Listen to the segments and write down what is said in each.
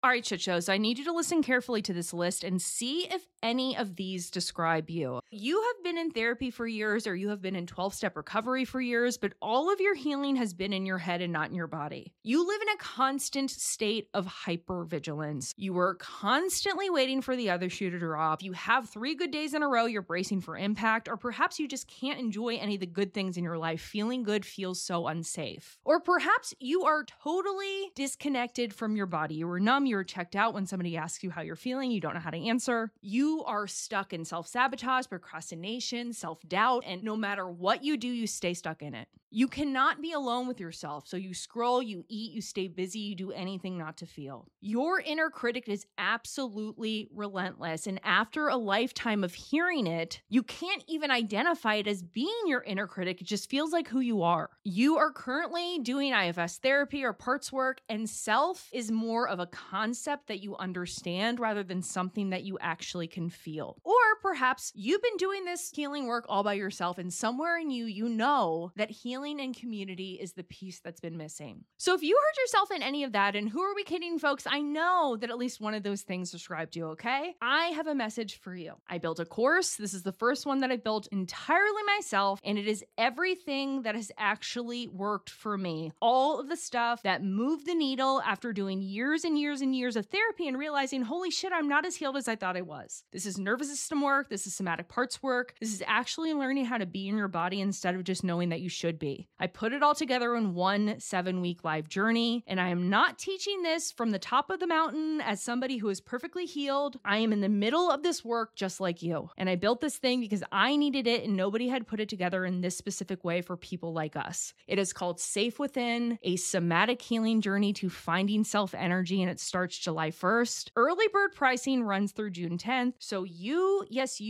All right, shit shows. I need you to listen carefully to this list and see if any of these describe you. You have been in therapy for years, or you have been in 12-step recovery for years, but all of your healing has been in your head and not in your body. You live in a constant state of hypervigilance. You are constantly waiting for the other shoe to drop. You have 3 good days in a row, you're bracing for impact, or perhaps you just can't enjoy any of the good things in your life. Feeling good feels so unsafe. Or perhaps you are totally disconnected from your body. You are numb, you're checked out when somebody asks you how you're feeling, you don't know how to answer. You are stuck in self-sabotage, procrastination, self-doubt, and no matter what you do, you stay stuck in it. You cannot be alone with yourself, so you scroll, you eat, you stay busy, you do anything not to feel. Your inner critic is absolutely relentless, and after a lifetime of hearing it, you can't even identify it as being your inner critic. It just feels like who you are. You are currently doing IFS therapy or parts work, and self is more of a concept that you understand rather than something that you actually can feel. Or perhaps you've been doing this healing work all by yourself, and somewhere in you, you know that healing and community is the piece that's been missing. So if you hurt yourself in any of that, and who are we kidding, folks? I know that at least one of those things described you, okay? I have a message for you. I built a course. This is the first one that I built entirely myself, and it is everything that has actually worked for me. All of the stuff that moved the needle after doing years and years and years of therapy and realizing, holy shit, I'm not as healed as I thought I was. This is nervous system work. This is somatic parts work. This is actually learning how to be in your body instead of just knowing that you should be. I put it all together in one 7-week live journey, and I am not teaching this from the top of the mountain as somebody who is perfectly healed. I am in the middle of this work just like you. And I built this thing because I needed it, and nobody had put it together in this specific way for people like us. It is called Safe Within, a somatic healing journey to finding self-energy, and it starts July 1st. Early bird pricing runs through June 10th. So you,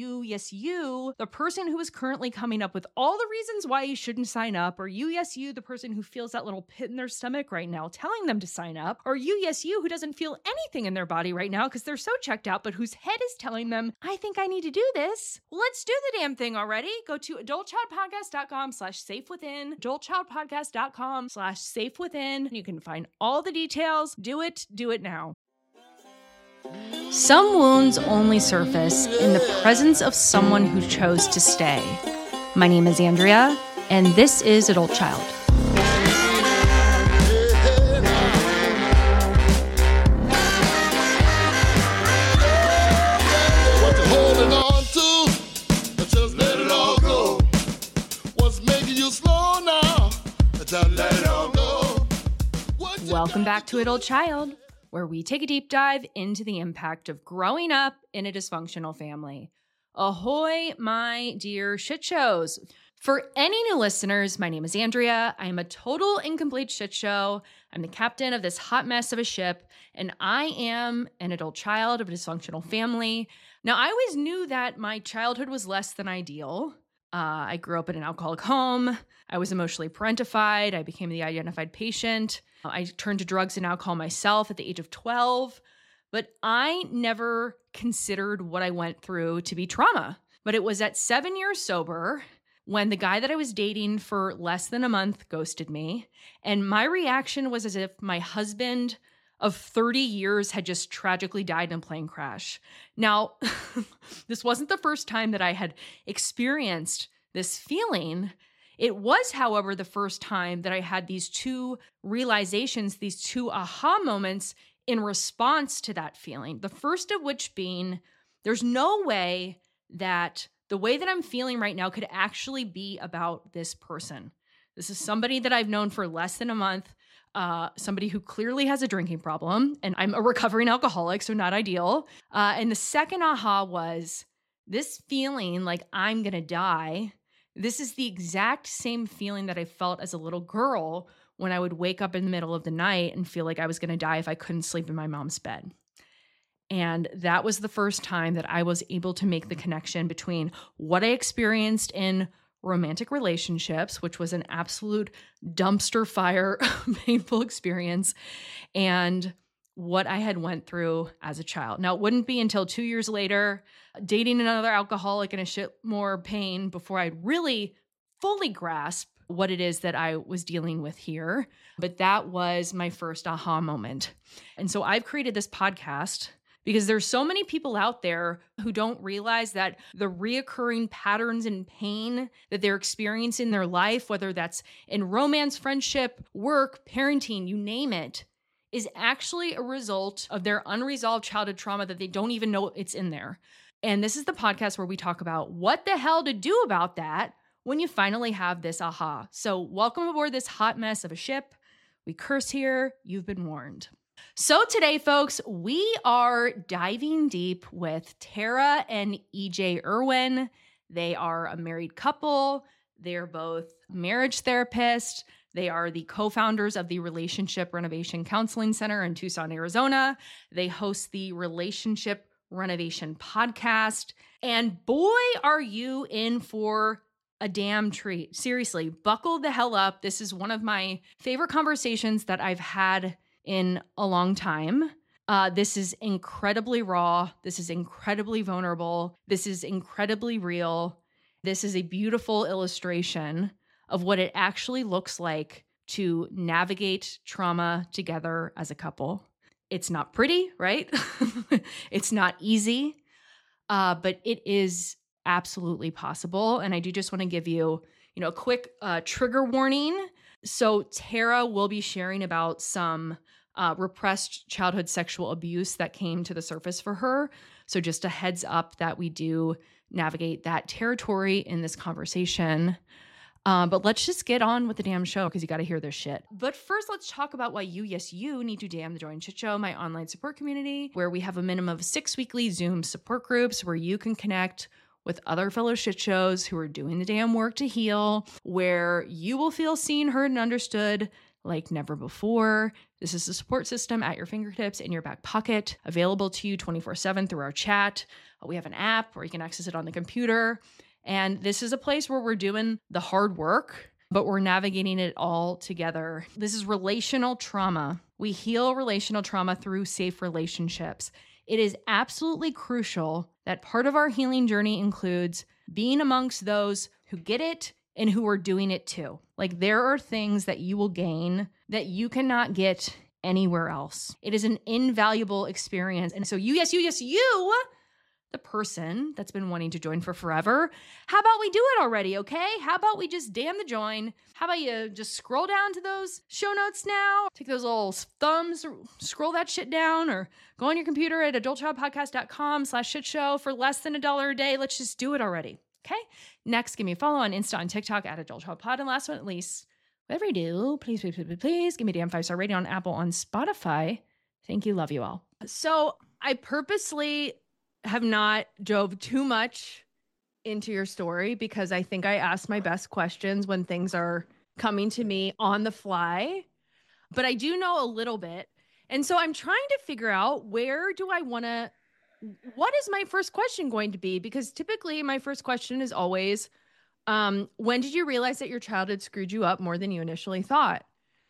the person who is currently coming up with all the reasons why you shouldn't sign up, or you, the person who feels that little pit in their stomach right now telling them to sign up, or you, who doesn't feel anything in their body right now because they're so checked out, but whose head is telling them, I think I need to do this. Well, let's do the damn thing already. Go to adultchildpodcast.com/safewithin, adultchildpodcast.com/safewithin. You can find all the details. Do it now. Some wounds only surface in the presence of someone who chose to stay. My name is Andrea, and this is Adult Child. What you holding on to? Just let it all go. What's making you slow now? Just let it all go. Welcome back to Adult Child, where we take a deep dive into the impact of growing up in a dysfunctional family. Ahoy, my dear shit shows. For any new listeners, my name is Andrea. I am a total incomplete shit show. I'm the captain of this hot mess of a ship, and I am an adult child of a dysfunctional family. Now, I always knew that my childhood was less than ideal. I grew up in an alcoholic home. I was emotionally parentified. I became the identified patient. I turned to drugs and alcohol myself at the age of 12. But I never considered what I went through to be trauma. But it was at 7 years sober when the guy that I was dating for less than a month ghosted me. And my reaction was as if my husband of 30 years had just tragically died in a plane crash. Now, this wasn't the first time that I had experienced this feeling. It was, however, the first time that I had these two realizations, these two aha moments in response to that feeling. The first of which being, there's no way that the way that I'm feeling right now could actually be about this person. This is somebody that I've known for less than a month, somebody who clearly has a drinking problem, and I'm a recovering alcoholic, so not ideal. And the second aha was this feeling like I'm going to die. This is the exact same feeling that I felt as a little girl when I would wake up in the middle of the night and feel like I was going to die if I couldn't sleep in my mom's bed. And that was the first time that I was able to make the connection between what I experienced in romantic relationships, which was an absolute dumpster fire, painful experience, and what I had went through as a child. Now, it wouldn't be until 2 years later, dating another alcoholic in a shit more pain before I'd really fully grasp what it is that I was dealing with here. But that was my first aha moment. And so I've created this podcast because there's so many people out there who don't realize that the reoccurring patterns and pain that they're experiencing in their life, whether that's in romance, friendship, work, parenting, you name it, is actually a result of their unresolved childhood trauma that they don't even know it's in there. And this is the podcast where we talk about what the hell to do about that when you finally have this aha. So welcome aboard this hot mess of a ship. We curse here. You've been warned. So today, folks, we are diving deep with Tara and EJ Irwin. They are a married couple. They're both marriage therapists. They are the co-founders of the Relationship Renovation Counseling Center in Tucson, Arizona. They host the Relationship Renovation podcast. And boy, are you in for a damn treat. Seriously, buckle the hell up. This is one of my favorite conversations that I've had in a long time. This is incredibly raw. This is incredibly vulnerable. This is incredibly real. This is a beautiful illustration of what it actually looks like to navigate trauma together as a couple. It's not pretty, right? It's not easy, but it is absolutely possible. And I do just want to give you, a quick trigger warning. So Tara will be sharing about some repressed childhood sexual abuse that came to the surface for her. So just a heads up that we do navigate that territory in this conversation. But let's just get on with the damn show because you got to hear this shit. But first, let's talk about why you need to damn the Join Shit Show, my online support community, where we have a minimum of 6 weekly Zoom support groups where you can connect with other fellow shit shows who are doing the damn work to heal, where you will feel seen, heard, and understood like never before. This is a support system at your fingertips in your back pocket, available to you 24/7 through our chat. We have an app where you can access it on the computer. And this is a place where we're doing the hard work, but we're navigating it all together. This is relational trauma. We heal relational trauma through safe relationships. It is absolutely crucial that part of our healing journey includes being amongst those who get it and who are doing it too. Like, there are things that you will gain that you cannot get anywhere else. It is an invaluable experience. And so you, the person that's been wanting to join for forever, how about we do it already, okay? How about we just damn the join? How about you just scroll down to those show notes now? Take those little thumbs, scroll that shit down, or go on your computer at adultchildpodcast.com/shitshow for less than $1 a day. Let's just do it already, okay? Next, give me a follow on Insta and TikTok at adultchildpod. And last but not least, whatever you do, please give me a damn 5-star rating on Apple, on Spotify. Thank you. Love you all. So I purposely have not dove too much into your story because I think I ask my best questions when things are coming to me on the fly, but I do know a little bit. And so I'm trying to figure out what is my first question going to be? Because typically my first question is always, when did you realize that your childhood screwed you up more than you initially thought?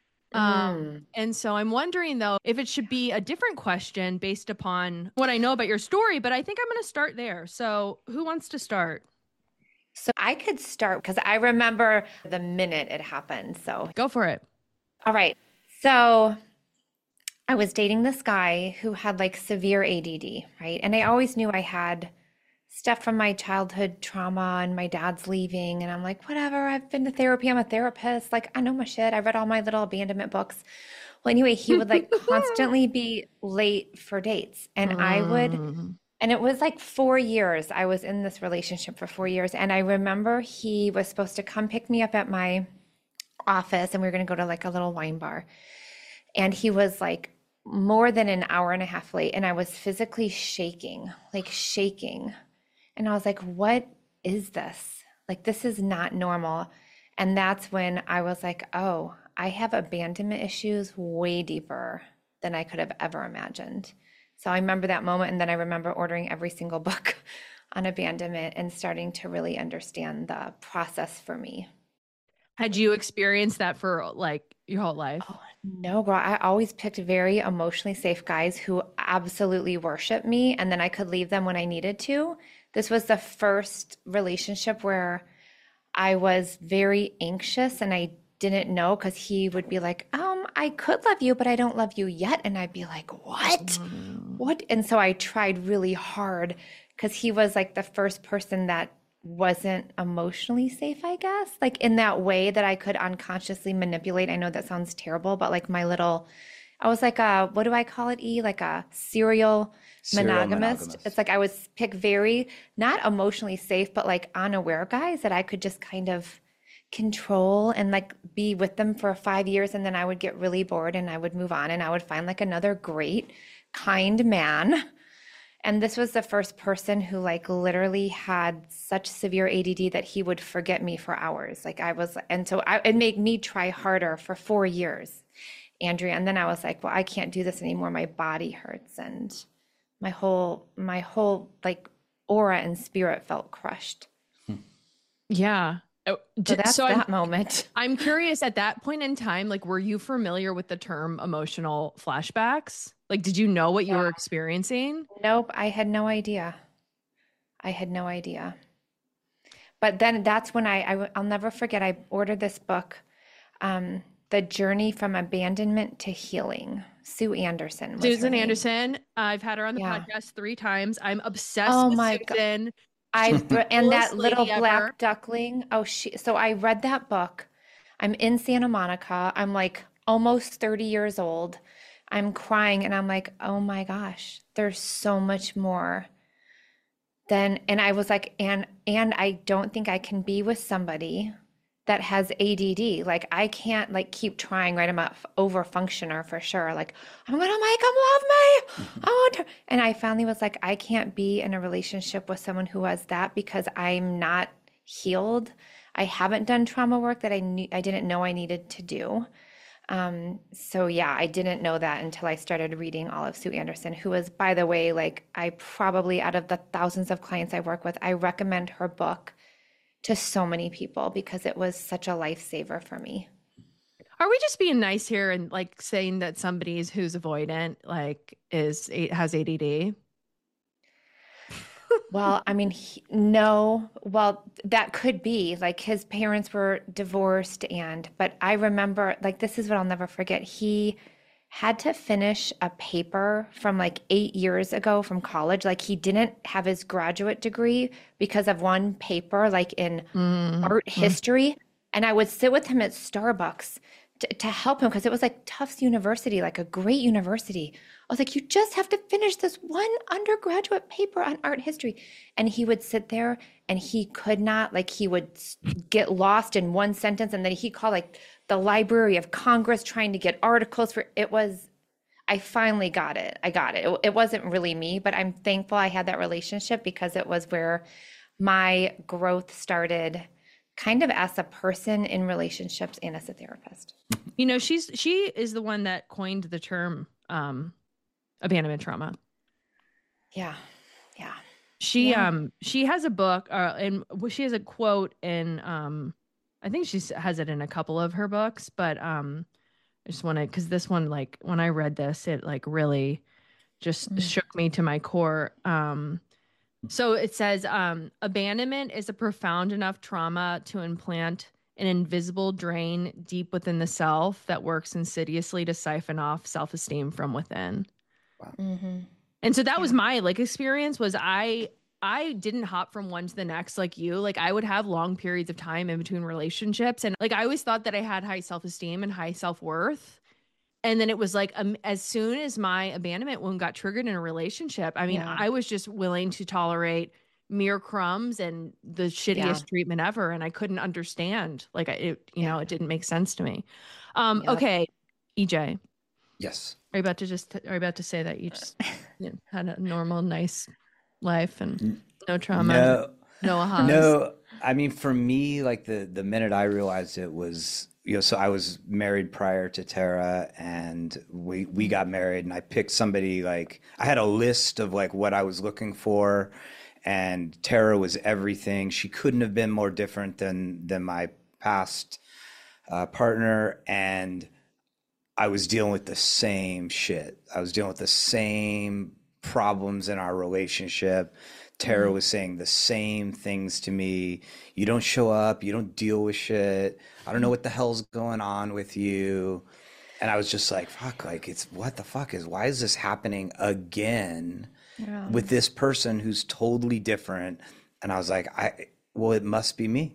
And so I'm wondering, though, if it should be a different question based upon what I know about your story, but I think I'm going to start there. So who wants to start? So I could start because I remember the minute it happened. So go for it. All right. So I was dating this guy who had like severe ADD, right? And I always knew I had stuff from my childhood trauma and my dad's leaving. And I'm like, whatever, I've been to therapy. I'm a therapist. Like, I know my shit. I read all my little abandonment books. Well, anyway, he would like constantly be late for dates. And and it was like 4 years. I was in this relationship for 4 years. And I remember he was supposed to come pick me up at my office and we were going to go to like a little wine bar. And he was like more than an hour and a half late. And I was physically shaking. And I was like, what is this? Like, this is not normal. And that's when I was like, oh, I have abandonment issues way deeper than I could have ever imagined. So I remember that moment. And then I remember ordering every single book on abandonment and starting to really understand the process for me. Had you experienced that for like your whole life? Oh, no, girl. I always picked very emotionally safe guys who absolutely worship me. And then I could leave them when I needed to. This was the first relationship where I was very anxious and I didn't know because he would be like, I could love you, but I don't love you yet. And I'd be like, what? What? And so I tried really hard because he was like the first person that wasn't emotionally safe, I guess, like in that way that I could unconsciously manipulate. I know that sounds terrible, but like I was like what do I call it, E? Like a serial monogamist. It's like I was pick very not emotionally safe, but like unaware guys that I could just kind of control and like be with them for 5 years, and then I would get really bored and I would move on and I would find like another great kind man. And this was the first person who like literally had such severe ADD that he would forget me for hours. Like I was, and so it made me try harder for 4 years, Andrea. And then I was like, well, I can't do this anymore. My body hurts and my whole like aura and spirit felt crushed. Yeah. So that's that moment. I'm curious, at that point in time, like, were you familiar with the term emotional flashbacks? Like, did you know what you were experiencing? Nope, I had no idea. But then that's when I'll never forget, I ordered this book, The Journey from Abandonment to Healing. Sue Anderson. Susan Anderson. I've had her on the podcast 3 times. I'm obsessed with Susan. God. And that little black duckling. So I read that book. I'm in Santa Monica. I'm like almost 30 years old. I'm crying and I'm like, oh my gosh, there's so much more than, and I was like, and I don't think I can be with somebody that has ADD. Like I can't like keep trying, right? I'm a over functioner for sure. Like I'm gonna make him love me. I want to. And I finally was like, I can't be in a relationship with someone who has that because I'm not healed. I haven't done trauma work that I didn't know I needed to do. So yeah, I didn't know that until I started reading all of Sue Anderson, who is, by the way, like I probably out of the thousands of clients I work with, I recommend her book to so many people because it was such a lifesaver for me. Are we just being nice here and like saying that somebody who's avoidant like has ADD? Well, I mean, no. Well, that could be like his parents were divorced, but I remember like this is what I'll never forget. He had to finish a paper from like 8 years ago from college. Like he didn't have his graduate degree because of one paper, like in art history. And I would sit with him at Starbucks to help him because it was like Tufts University, like a great university. I was like, you just have to finish this one undergraduate paper on art history. And he would sit there and he could not, like he would get lost in one sentence. And then he called like the Library of Congress trying to get articles for it. I finally got it. I got it. It wasn't really me, but I'm thankful I had that relationship because it was where my growth started, kind of as a person in relationships and as a therapist. You know, she is the one that coined the term abandonment trauma. Yeah. She has a book and she has a quote in I think she has it in a couple of her books, but I just want to, because this one, like when I read this, it like really just shook me to my core. So it says, abandonment is a profound enough trauma to implant an invisible drain deep within the self that works insidiously to siphon off self-esteem from within. Wow. Mm-hmm. And so that was my like experience was I didn't hop from one to the next like you. Like I would have long periods of time in between relationships. And like I always thought that I had high self-esteem and high self-worth. And then it was like as soon as my abandonment wound got triggered in a relationship, I mean, I was just willing to tolerate mere crumbs and the shittiest treatment ever. And I couldn't understand. Like it didn't make sense to me. Okay, EJ. Yes. Are you about to say that you just had a normal, nice life and no trauma? No ahas? No. I mean, for me, like the minute I realized it was, so I was married prior to Tara and we got married and I picked somebody, like I had a list of like what I was looking for and Tara was everything. She couldn't have been more different than my past partner. And I was dealing with the same shit. I was dealing with the same problems in our relationship. Tara was saying the same things to me. You don't show up, you don't deal with shit. I don't know what the hell's going on with you. And I was just like, fuck, like what the fuck why is this happening again with this person who's totally different? And I was like, well, it must be me.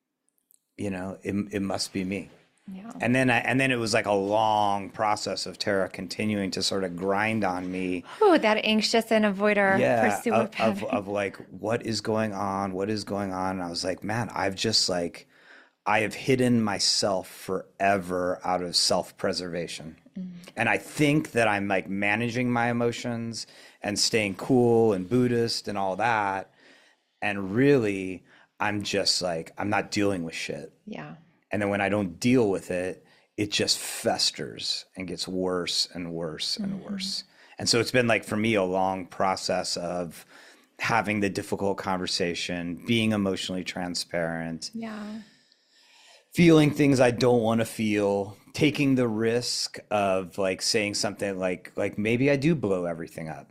It must be me. Yeah. And then it was like a long process of Tara continuing to sort of grind on me. Oh, that anxious and avoider pursuer pattern. Of like, what is going on? What is going on? And I was like, man, I have hidden myself forever out of self-preservation. And I think that I'm like managing my emotions and staying cool and Buddhist and all that. And really, I'm just like, I'm not dealing with shit. Yeah. And then when I don't deal with it, it just festers and gets worse and worse and worse. And so it's been like, for me, a long process of having the difficult conversation, being emotionally transparent, feeling things I don't want to feel, taking the risk of like saying something like maybe I do blow everything up.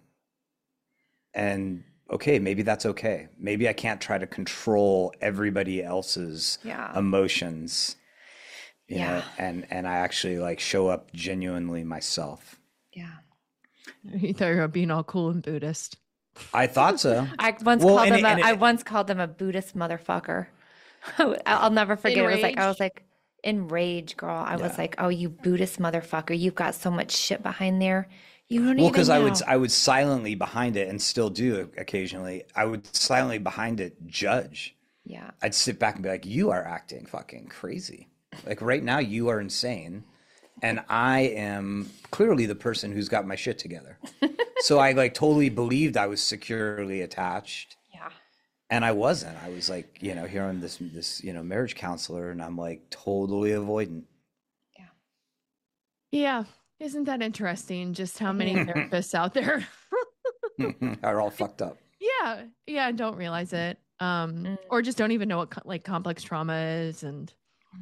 And okay, maybe that's okay. Maybe I can't try to control everybody else's emotions, you know, and I actually like show up genuinely myself. Yeah. You thought you were being all cool and Buddhist. I thought so. I once called them a Buddhist motherfucker. I'll never forget. I was like, enraged, girl. I was like, oh, you Buddhist motherfucker. You've got so much shit behind there. You don't even know. Because I would silently behind it, and still do occasionally. I would silently behind it judge. Yeah. I'd sit back and be like, you are acting fucking crazy. Like right now you are insane. And I am clearly the person who's got my shit together. So I like totally believed I was securely attached. Yeah. And I wasn't. I was like, here on this, marriage counselor, and I'm like totally avoidant. Yeah. Yeah. Isn't that interesting? Just how many therapists out there are all fucked up. Yeah. Yeah. Don't realize it. Or just don't even know what like complex trauma is. And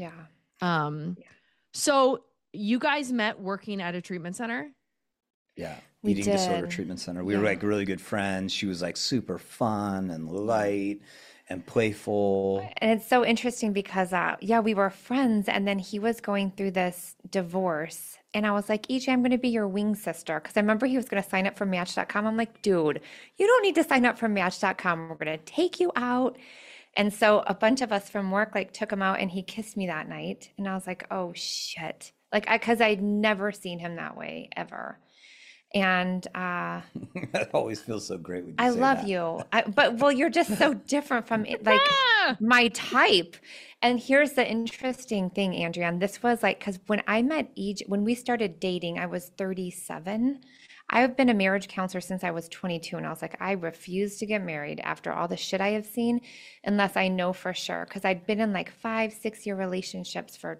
so you guys met working at a treatment center? Yeah. Eating disorder treatment center. We were like really good friends. She was like super fun and light and playful. And it's so interesting because, we were friends, and then he was going through this divorce. And I was like, EJ, I'm going to be your wing sister. Because I remember he was going to sign up for Match.com. I'm like, dude, you don't need to sign up for Match.com. We're going to take you out. And so a bunch of us from work like took him out, and he kissed me that night. And I was like, oh, shit. Like, because I'd never seen him that way, ever. And that always feels so great when you I say love that. you. Well, you're just so different from like my type. And here's the interesting thing, Andrea. And this was like, because when I met EJ, when we started dating, I was 37. I've been a marriage counselor since I was 22. And I was like, I refuse to get married after all the shit I have seen, unless I know for sure. Because I'd been in like 5-6 year relationships for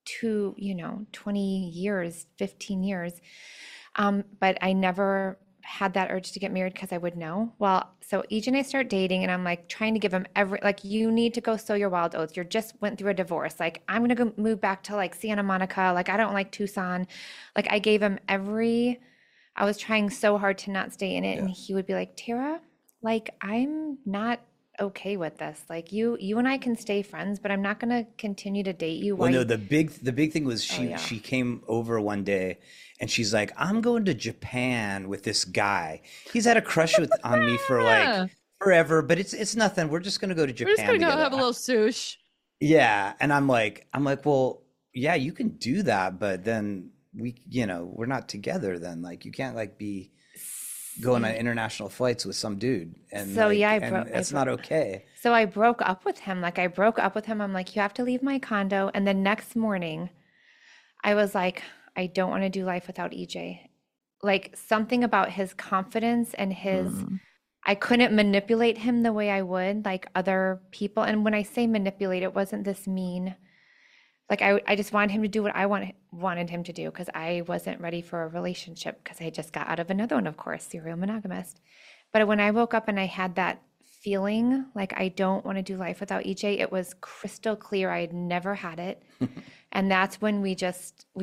20 years, 15 years. But I never had that urge to get married because I would know. Well, so EJ and I start dating, and I'm like trying to give him you need to go sow your wild oats. You just went through a divorce. Like, I'm going to go move back to like Santa Monica. Like, I don't like Tucson. Like, I gave him I was trying so hard to not stay in it. Yeah. And he would be like, Tara, like, I'm not okay with this. Like, you and I can stay friends, but I'm not going to continue to date you. Well, no, the big thing was she came over one day, and she's like, I'm going to Japan with this guy. He's had a crush on me for like forever, but it's nothing. We're just going to go to Japan. We're just going to go have a little sush. Yeah. And I'm like, well, yeah, you can do that, but then we're not together then. Like, you can't like be going on international flights with some dude. And so that's not okay. So I broke up with him. I'm like, you have to leave my condo. And the next morning I was like, I don't want to do life without EJ. Like, something about his confidence and I couldn't manipulate him the way I would like other people. And when I say manipulate, it wasn't this mean. Like, I just wanted him to do what I wanted him to do, because I wasn't ready for a relationship, because I just got out of another one, of course, serial monogamist. But when I woke up and I had that feeling like I don't want to do life without EJ, it was crystal clear. I had never had it. And that's when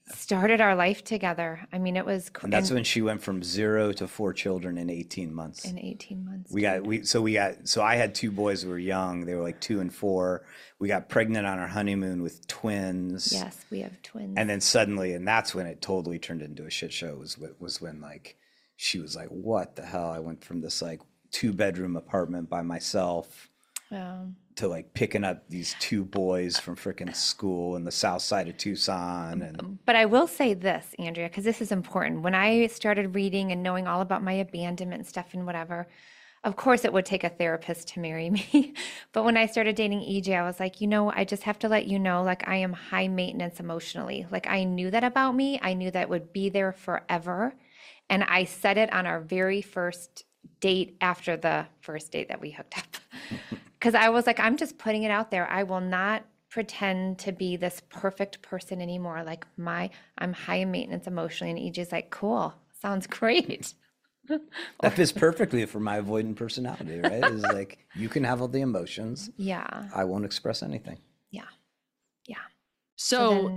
started our life together. I mean, it was And that's when she went from 0 to 4 children in 18 months. in 18 months. So I had 2 boys who were young. They were like 2 and 4. We got pregnant on our honeymoon with twins. Yes, we have twins. And then suddenly, and that's when it totally turned into a shit show, was when like she was like, what the hell? I went from this like 2-bedroom apartment by myself to like picking up these 2 boys from freaking school in the south side of Tucson. And But I will say this, Andrea, because this is important. When I started reading and knowing all about my abandonment stuff and whatever, of course it would take a therapist to marry me. But when I started dating EJ, I was like, I just have to let you know, like, I am high maintenance emotionally. Like, I knew that about me. I knew that would be there forever. And I said it on our very first date after the first date that we hooked up. Because I was like, I'm just putting it out there. I will not pretend to be this perfect person anymore. Like I'm high maintenance emotionally. And EJ's like, cool, sounds great. that fits perfectly for my avoidant personality, right? It's like, you can have all the emotions. Yeah. I won't express anything. Yeah. Yeah. So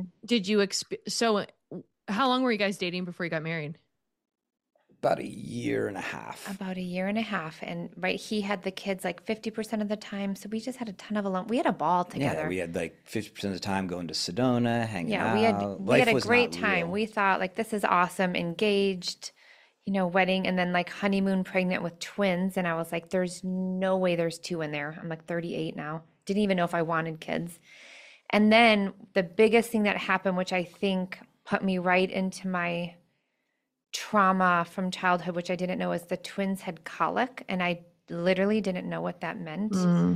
how long were you guys dating before you got married? About 1.5 years. About 1.5 years. And right, he had the kids like 50% of the time. So we just had a ton of alone. We had a ball together. Yeah, we had like 50% of the time going to Sedona, hanging out. We had a great not time. real. We thought like, this is awesome. Engaged, wedding, and then like honeymoon pregnant with twins. And I was like, there's no way there's 2 in there. I'm like 38 now. Didn't even know if I wanted kids. And then the biggest thing that happened, which I think put me right into my trauma from childhood, which I didn't know, is the twins had colic, and I literally didn't know what that meant.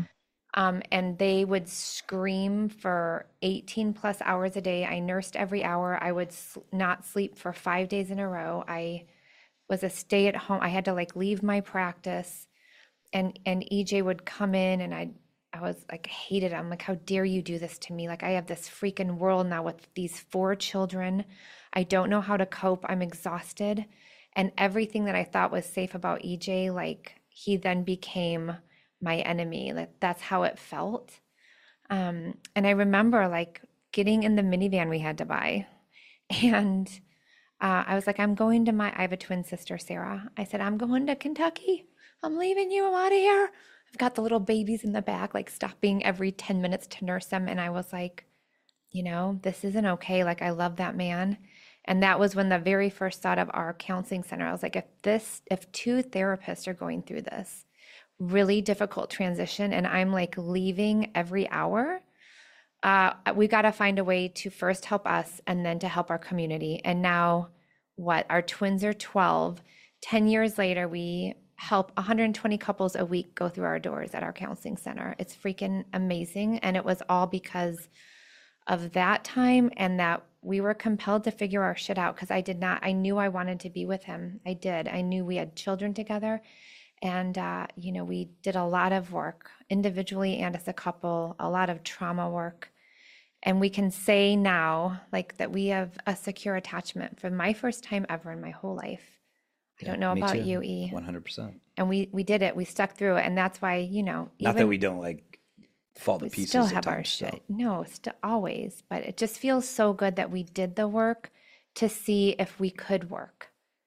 And they would scream for 18 plus hours a day. I nursed every hour. I would not sleep for 5 days in a row. I was a stay at home. I had to like leave my practice, and EJ would come in, and I was like, hated it. I'm like, how dare you do this to me? Like, I have this freaking world now with these 4 children. I don't know how to cope. I'm exhausted. And everything that I thought was safe about EJ, like, he then became my enemy. Like, that's how it felt. And I remember like getting in the minivan we had to buy. And I was like, I have a twin sister, Sarah. I said, I'm going to Kentucky. I'm leaving you. I'm out of here. I've got the little babies in the back, like stopping every 10 minutes to nurse them. And I was like, this isn't okay. Like, I love that man. And that was when the very first thought of our counseling center, I was like, if 2 therapists are going through this really difficult transition and I'm like leaving every hour, we got to find a way to first help us and then to help our community. And now our twins are 12. 10 years later, we help 120 couples a week go through our doors at our counseling center. It's freaking amazing. And it was all because of that time, and that we were compelled to figure our shit out, because I knew I wanted to be with him. I did. I knew we had children together. And, we did a lot of work individually and as a couple, a lot of trauma work. And we can say now, like, that we have a secure attachment for my first time ever in my whole life. I don't know about you, E. 100%. And we did it. We stuck through it. And that's why, not that we don't like fall to pieces. Still at have our times, shit. so. No, always. But it just feels so good that we did the work to see if we could work.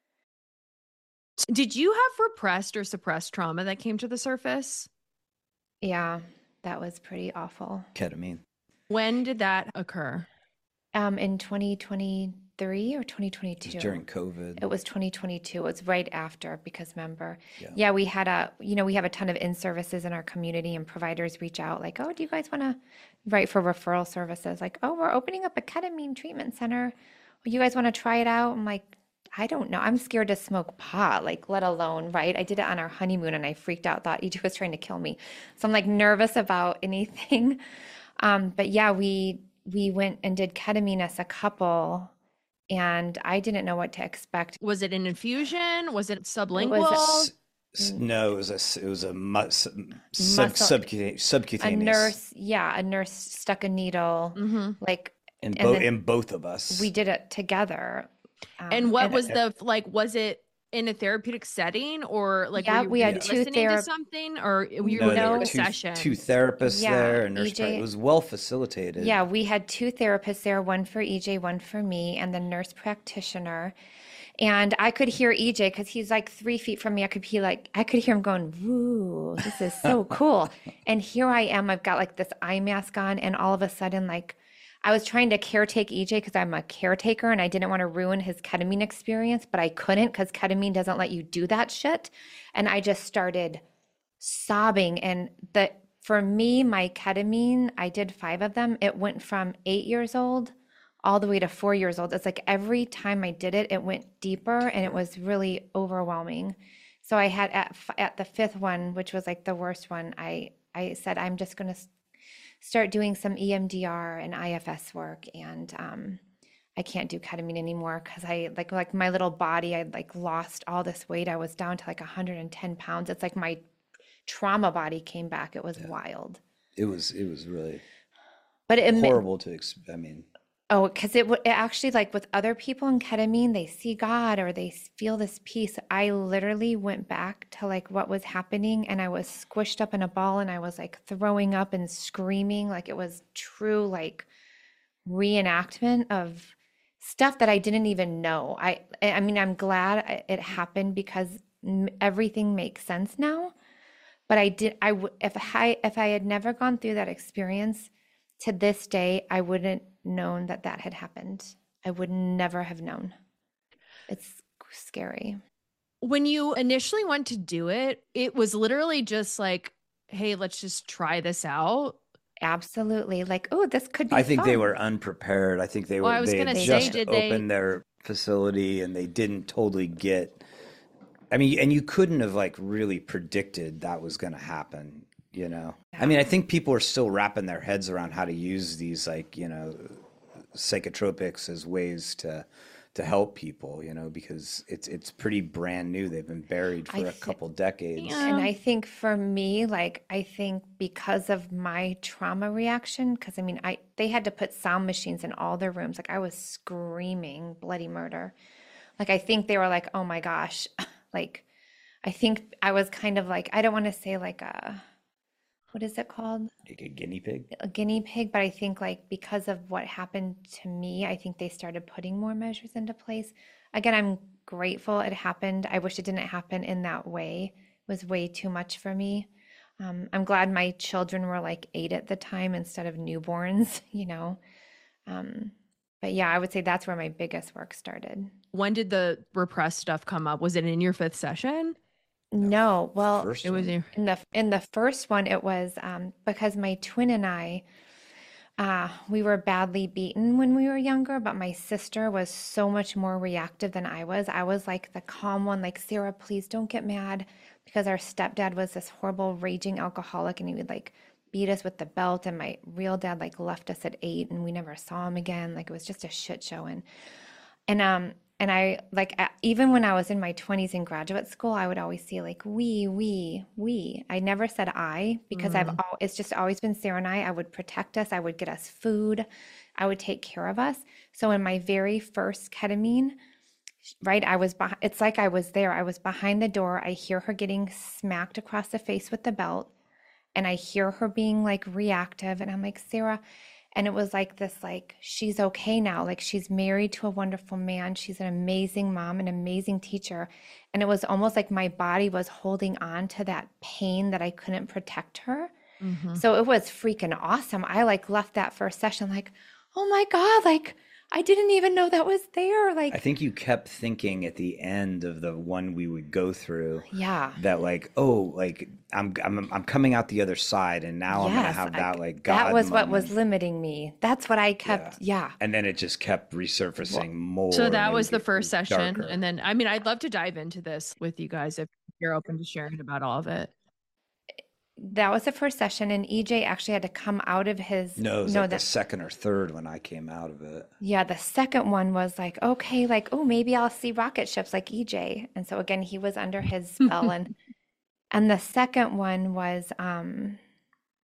Did you have repressed or suppressed trauma that came to the surface? Yeah, that was pretty awful. Ketamine. When did that occur? In 2023 or 2022? It was during COVID. It was 2022. It was right after, because remember, Yeah. we had we have a ton of in-services in our community, and providers reach out like, oh, do you guys want to write for referral services? Like, oh, we're opening up a ketamine treatment center. Well, you guys want to try it out? I'm like, I don't know. I'm scared to smoke pot, like, let alone, right? I did it on our honeymoon and I freaked out, thought EJ was trying to kill me. So I'm like nervous about anything. But yeah, we went and did ketamine as a couple, and I didn't know what to expect. Was it an infusion? Was it sublingual? No, it was a subcutaneous. A nurse stuck a needle, like in both of us. We did it together. And what was was it in a therapeutic setting, or like Yeah, were you we had two listening to something, or you No, were there there were for a two session? therapists Yeah, there, and nurse EJ. it was well facilitated. Yeah, we had two therapists there, one for EJ, one for me, and the nurse practitioner. And I could hear EJ because he's like 3 feet from me. I could hear him going, "Woo, this is so cool." And here I am, I've got like this eye mask on, and all of a sudden, like I was trying to caretake EJ because I'm a caretaker and I didn't want to ruin his ketamine experience, but I couldn't because ketamine doesn't let you do that shit. And I just started sobbing. And for me, my ketamine, I did 5 of them. It went from 8 years old all the way to 4 years old. It's like every time I did it, it went deeper and it was really overwhelming. So I had at the 5th one, which was like the worst one, I said, I'm just going to start doing some EMDR and IFS work. And I can't do ketamine anymore because I like my little body, I'd like lost all this weight. I was down to like 110 pounds. It's like my trauma body came back. It was wild. It was really But it horrible Oh, because it actually, like with other people in ketamine, they see God or they feel this peace. I literally went back to like what was happening and I was squished up in a ball and I was like throwing up and screaming. Like it was true like reenactment of stuff that I didn't even know. I mean, I'm glad it happened because everything makes sense now. But if I had never gone through that experience, to this day, I wouldn't known that had happened. I would never have known. It's scary. When you initially went to do it, it was literally just like, hey, let's just try this out. Absolutely. Like, oh, this could be I think fun. they were unprepared. I think they had just opened their facility and they didn't totally get, I mean, and you couldn't have like really predicted that was going to happen, you know? I mean, I think people are still wrapping their heads around how to use these like, you know, psychotropics as ways to help people, you know, because it's pretty brand new. They've been buried for a couple decades. And I think for me, like, I think because of my trauma reaction, because I mean, they had to put sound machines in all their rooms. Like I was screaming bloody murder. Like, I think they were like, oh my gosh. Like, I think I was kind of like, I don't want to say like what is it called? Like a guinea pig? A guinea pig, but I think like because of what happened to me, I think they started putting more measures into place. Again, I'm grateful it happened. I wish it didn't happen in that way. It was way too much for me. I'm glad my children were like 8 at the time instead of newborns, you know. But yeah, I would say that's where my biggest work started. When did the repressed stuff come up? Was it in your 5th session? No, well, it was in the first one. It was because my twin and I, we were badly beaten when we were younger, but my sister was so much more reactive than I was. I was like the calm one, like, Sarah, please don't get mad, because our stepdad was this horrible raging alcoholic and he would like beat us with the belt, and my real dad like left us at 8 and we never saw him again. Like it was just a shit show. And I like, even when I was in my 20s in graduate school, I would always say like, we. I never said I, because it's just always been Sarah and I would protect us. I would get us food. I would take care of us. So in my very first ketamine, right, it's like I was there. I was behind the door. I hear her getting smacked across the face with the belt, and I hear her being like reactive. And I'm like, Sarah. And it was like this, like, she's okay now. Like, she's married to a wonderful man. She's an amazing mom, an amazing teacher. And it was almost like my body was holding on to that pain that I couldn't protect her. Mm-hmm. So it was freaking awesome. I like left that first session like, oh my God, like, I didn't even know that was there. Like, I think you kept thinking at the end of the one we would go through, that like, oh, like I'm coming out the other side, and now I'm gonna have that like God that was moment. What was limiting me. That's what I kept. Yeah. And then it just kept resurfacing more. So that was the first session, darker. and then I mean, I'd love to dive into this with you guys if you're open to sharing about all of it. That was the first session, and EJ actually had to come out of his. No, it was like the second or third when I came out of it. Yeah, the second one was like, okay, like, oh, maybe I'll see rocket ships like EJ. And so again, he was under his spell, and the second one was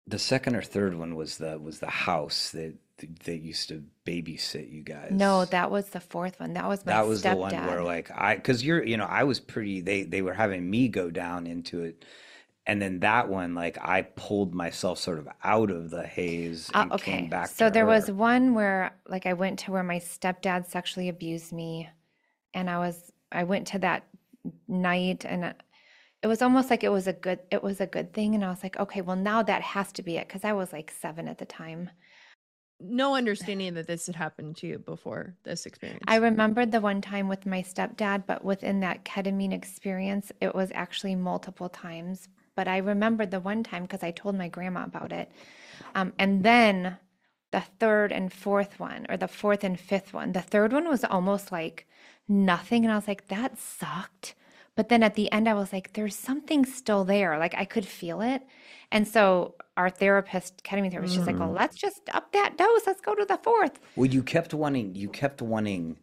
The second or third one was the house that used to babysit you No, guys. that was the fourth one. That was my That was the one where stepdad. like because I was pretty they were having me go down into it. And then that one, like I pulled myself sort of out of the haze and came Okay. back to So there was her. one where like I went to where my stepdad sexually abused me, and I went to that night, and it was almost like it was a good thing, and I was like, okay, well now that has to be it because I was like 7 at the time. No understanding that this had happened to you before this I experience. remembered the one time with my stepdad, but within that ketamine experience, it was actually multiple times. But I remembered the one time because I told my grandma about it. And then the third and fourth one, or the fourth and fifth one, the third one was almost like nothing. And I was like, that sucked. But then at the end, I was like, there's something still there. Like I could feel it. And so our therapist, ketamine therapist, she's like, well, let's just up that dose. Let's go to the fourth. Well, you kept wanting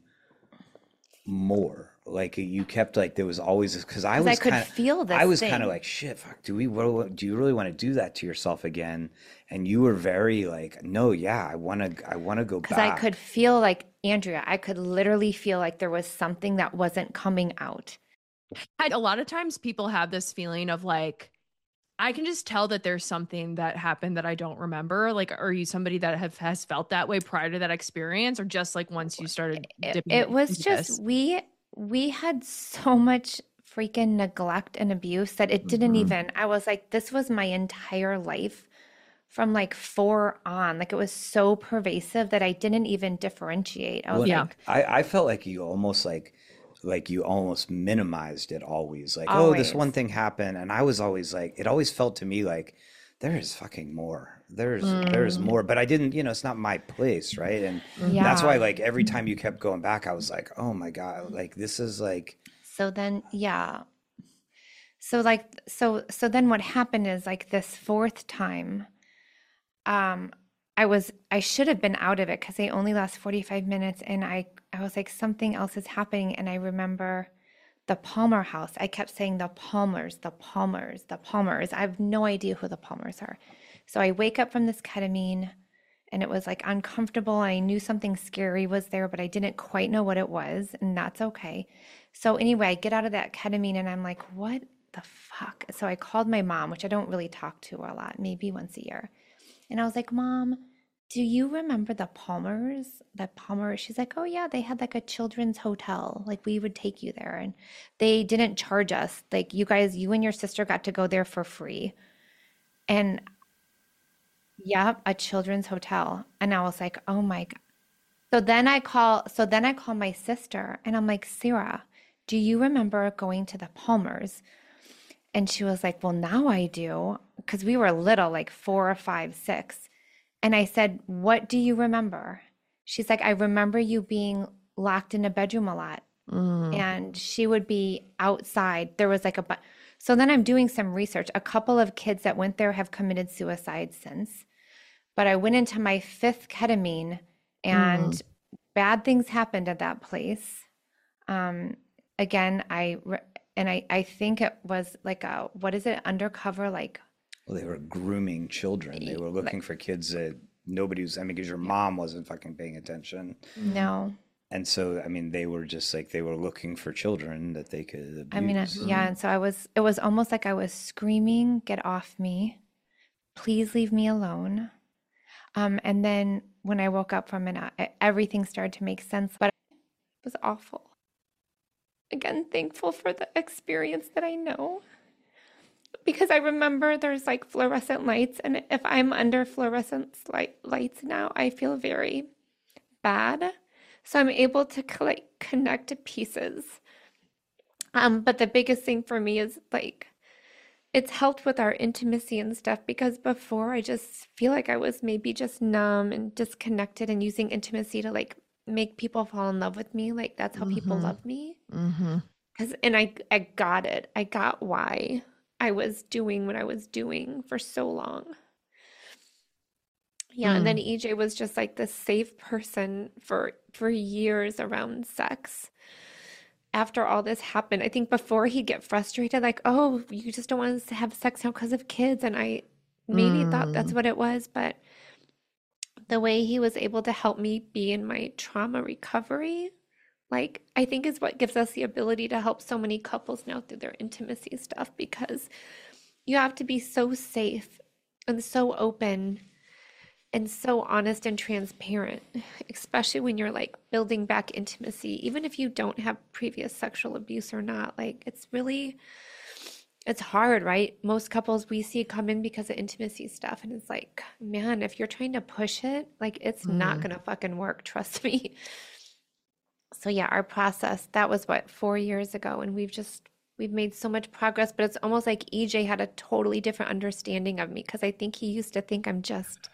more. Like you kept like there was always because Because I could feel I this was kind of thing. like shit. Fuck, do you really want to do that to yourself again? And you were very like, no, yeah, I want to go Because I could back. feel like, Andrea, I could literally feel like there was something that wasn't coming out. A lot of times people have this feeling of like, I can just tell that there's something that happened that I don't remember. Like, are you somebody that has felt that way prior to that experience, or just like once you started dipping It was into just this? we had so much freaking neglect and abuse that it didn't Mhm. even, I was like, this was my entire life from like 4 on. Like it was so pervasive that I didn't even differentiate. I was Well, Yeah. like, I felt like you almost minimized it always. Like, oh, this one always. thing happened, and I was always like, it always felt to me like there is fucking more. There's Mm, more, but I didn't. It's not my place, right? And mhm. that's why, Yeah. like, every time you kept going back, I was like, oh my God, like this is like, So then, yeah. So like, so then what happened is like this fourth time, um I should have been out of it because they only last 45 minutes, and I was like, something else is happening. And I remember the Palmer house. I kept saying the Palmers, the Palmers, the Palmers. I have no idea who the Palmers are. So I wake up from this ketamine, and it was like uncomfortable. I knew something scary was there, but I didn't quite know what it was, and that's okay. So anyway, I get out of that ketamine, and I'm like, what the fuck? So I called my mom, which I don't really talk to a lot, maybe once a year. And I was like, Mom, do you remember the Palmers? The Palmer, she's like, oh yeah, they had like a children's hotel. Like we would take you there, and they didn't charge us. Like you guys, you and your sister got to go there for free. And yeah, a children's hotel. And I was like, oh my God. So then I call my sister, and I'm like, Sarah, do you remember going to the Palmers? And she was like, well, now I do. Because we were little, like 4 or 5, 6. And I said, what do you remember? She's like, I remember you being locked in a bedroom a lot. Mm. And she would be outside. There was like so then I'm doing some research. A couple of kids that went there have committed suicide since. But I went into my fifth ketamine, Mm. and bad things happened at that place. Um, again, I think it was like a, what is it, undercover, like, well, they were grooming children. They were like looking for kids that nobody was. I mean, because your mom wasn't fucking paying attention, Mhm. no. and so I mean, they were just like they were looking for children that they could I mean, abuse. yeah, and so it was almost like I was screaming, get off me, please leave me alone. And then when I woke up from it, everything started to make sense, but it was awful. Again, thankful for the experience that I know. Because I remember there's like fluorescent lights, and if I'm under fluorescent lights now, I feel very bad. So I'm able to like connect to pieces. But the biggest thing for me is like it's helped with our intimacy and stuff, because before I just feel like I was maybe just numb and disconnected, and using intimacy to like make people fall in love with me. Like that's how people Mhm. love me. Mhm. And I got it. I got why I was doing what I was doing for so long. Yeah, and then Mm. EJ was just like the safe person for years around sex. After all this happened, I think before he'd get frustrated, like, oh, you just don't want us to have sex now because of kids. And maybe thought that's what it was, but the way he was able to help me be in my trauma recovery, like, I think is what gives us the ability to help so many couples now through their intimacy stuff, because you have to be so safe and so open and so honest and transparent, especially when you're like building back intimacy, even if you don't have previous sexual abuse or not. Like, it's hard, right? Most couples we see come in because of intimacy stuff, and it's like, man, if you're trying to push it, like, it's not gonna fucking work, trust me. So yeah, our process, that was what, 4 years ago, and we've made so much progress, but it's almost like EJ had a totally different understanding of me, because I think he used to think I'm just,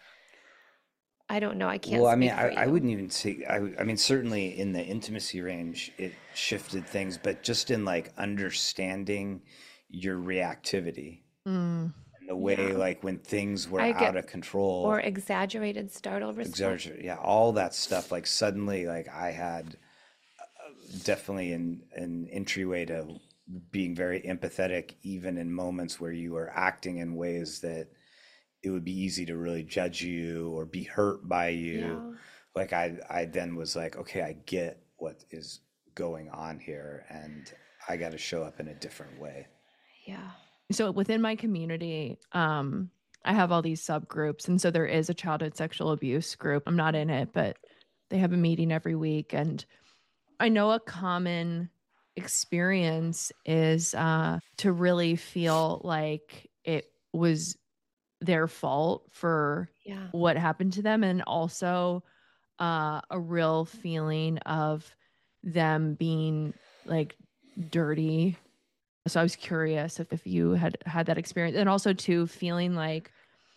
I don't know, I can't Well, I mean, speak for I you. wouldn't even say, I mean, certainly in the intimacy range, it shifted things, but just in like understanding your reactivity Mm. and the way, Yeah. like when things were I out get of control, or exaggerated startle response. yeah, all that stuff, like suddenly, like I had definitely an entryway to being very empathetic, even in moments where you were acting in ways that it would be easy to really judge you or be hurt by you. Yeah. Like I then was like, okay, I get what is going on here, and I got to show up in a different way. Yeah. So within my community, I have all these subgroups, and so there is a childhood sexual abuse group. I'm not in it, but they have a meeting every week, and I know a common experience is to really feel like it was their fault for Yeah. what happened to them, and also a real feeling of them being like dirty. So I was curious if you had had that experience, and also too feeling like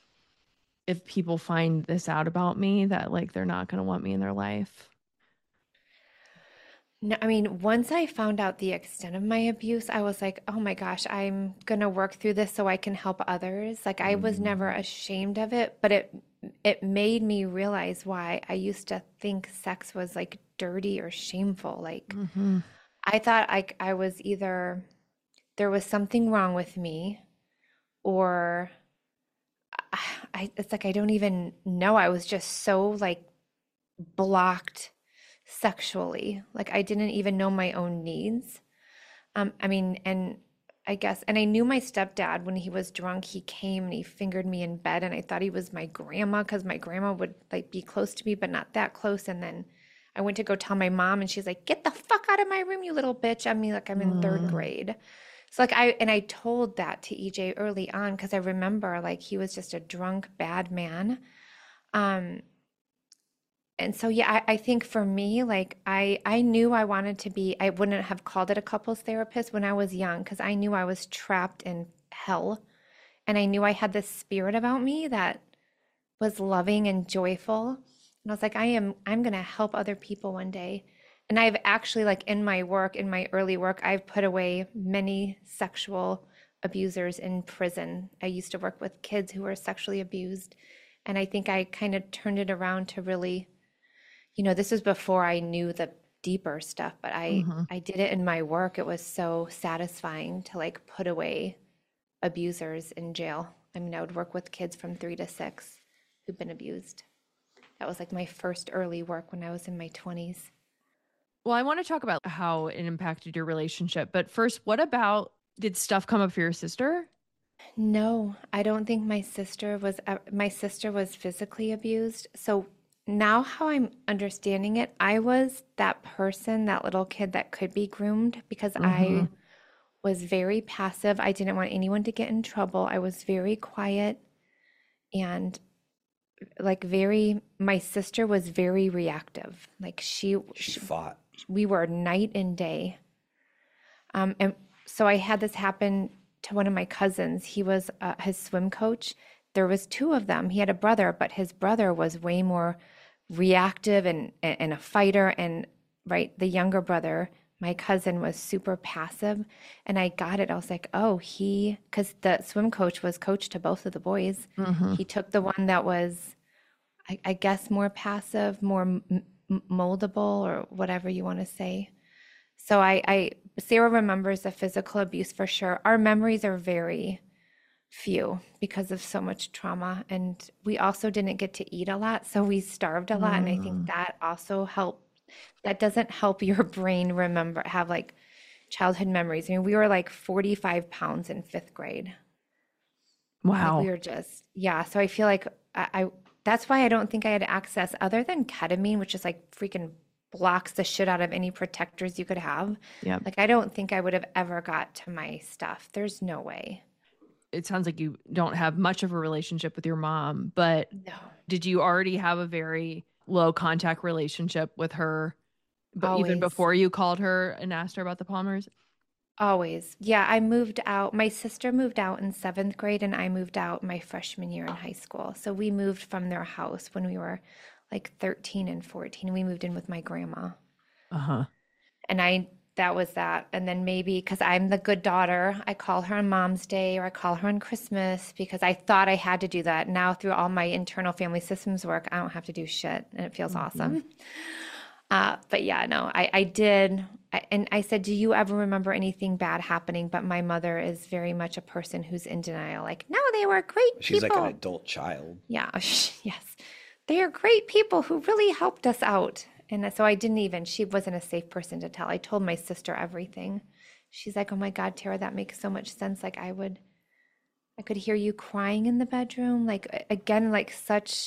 if people find this out about me, that like they're not going to want me in their life. No, I mean, once I found out the extent of my abuse, I was like, oh my gosh, I'm gonna work through this so I can help others. Like, I was never ashamed of it, but it made me realize why I used to think sex was like dirty or shameful. Like, Mm-hmm. I thought I was either there was something wrong with me, or it's like I don't even know. I was just so like blocked sexually. Like, I didn't even know my own needs. I mean, and I guess, and I knew my stepdad when he was drunk, he came and he fingered me in bed, and I thought he was my grandma, because my grandma would like be close to me, but not that close. And then I went to go tell my mom, and she's like, "Get the fuck out of my room, you little bitch." I mean, like, I'm in third grade. So like I told that to EJ early on, because I remember like he was just a drunk, bad man. Um, and so yeah, I think for me, like I knew I wanted to be, I wouldn't have called it a couples therapist when I was young, because I knew I was trapped in hell. And I knew I had this spirit about me that was loving and joyful. And I was like, I'm gonna help other people one day. And I've actually, like, in my work, in my early work, I've put away many sexual abusers in prison. I used to work with kids who were sexually abused. And I think I kind of turned it around to really, this was before I knew the deeper stuff, but I did it in my work. It was so satisfying to like put away abusers in jail. I mean, I would work with kids from 3 to 6 who've been abused. That was like my first early work when I was in my 20s. Well, I want to talk about how it impacted your relationship. But first, did stuff come up for your sister? No, I don't think my sister was physically abused. So now how I'm understanding it, I was that person, that little kid that could be groomed, because I was very passive. I didn't want anyone to get in trouble. I was very quiet and like my sister was very reactive. Like She fought. we were night and day. And so I had this happen to one of my cousins. He was his swim coach. There was 2 of them. He had a brother, but his brother was way more reactive and a fighter. And right, the younger brother, my cousin, was super passive. And I got it. I was like, oh, because the swim coach was coach to both of the boys. He took the one that was, I guess, more passive, more moldable, or whatever you want to say. So Sarah remembers the physical abuse for sure. Our memories are very few because of so much trauma. And we also didn't get to eat a lot, so we starved a lot. And I think that also helped. That doesn't help your brain have like childhood memories. I mean, we were like 45 pounds in fifth grade. Wow. Like we were just, yeah. So I feel like that's why I don't think I had access other than ketamine, which is like freaking blocks the shit out of any protectors you could have. Yeah. Like I don't think I would have ever got to my stuff. There's no way. It sounds like you don't have much of a relationship with your mom, but No. did you already have a very low contact relationship with her, but even Always. before you called her and asked her about the Palmers? Always. Yeah, I moved out. My sister moved out in seventh grade, and I moved out my freshman year in high school. So we moved from their house when we were like 13 and 14. We moved in with my grandma. Uh-huh. And that was that. And then maybe because I'm the good daughter, I call her on Mom's Day or I call her on Christmas because I thought I had to do that. Now, through all my internal family systems work, I don't have to do shit, and it feels awesome. But yeah, no, I did. And I said, do you ever remember anything bad happening? But my mother is very much a person who's in denial. Like, no, they were great She's people. like an adult child. Yeah, yes. They are great people who really helped us out. And so she wasn't a safe person to tell. I told my sister everything. She's like, oh my God, Tara, that makes so much sense. Like I could hear you crying in the bedroom. Like again, like such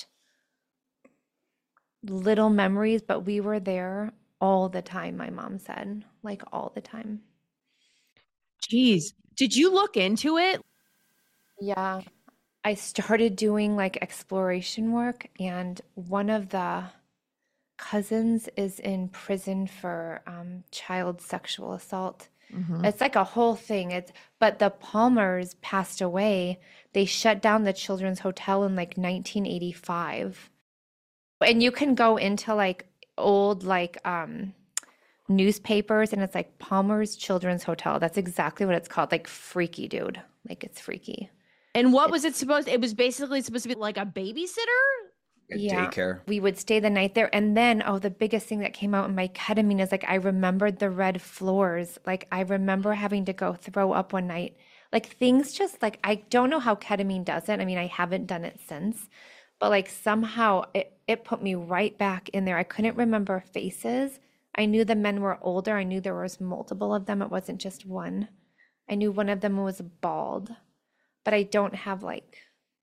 little memories, but we were there all the time, my mom said, like all the time. Jeez. Did you look into it? Yeah. I started doing like exploration work, and one of the cousins is in prison for child sexual assault. It's like a whole thing. But the Palmers passed away. They shut down the Children's Hotel in like 1985. And you can go into like old like newspapers, and it's like Palmer's Children's Hotel. That's exactly what it's called. Like freaky, dude. Like it's freaky. And what was it supposed? It was basically supposed to be like a babysitter. Daycare. We would stay the night there. And then, the biggest thing that came out in my ketamine is like, I remembered the red floors. Like, I remember having to go throw up one night. Like, things just like, I don't know how ketamine does it. I mean, I haven't done it since, but like somehow it put me right back in there. I couldn't remember faces. I knew the men were older. I knew there was multiple of them. It wasn't just one. I knew one of them was bald, but I don't have like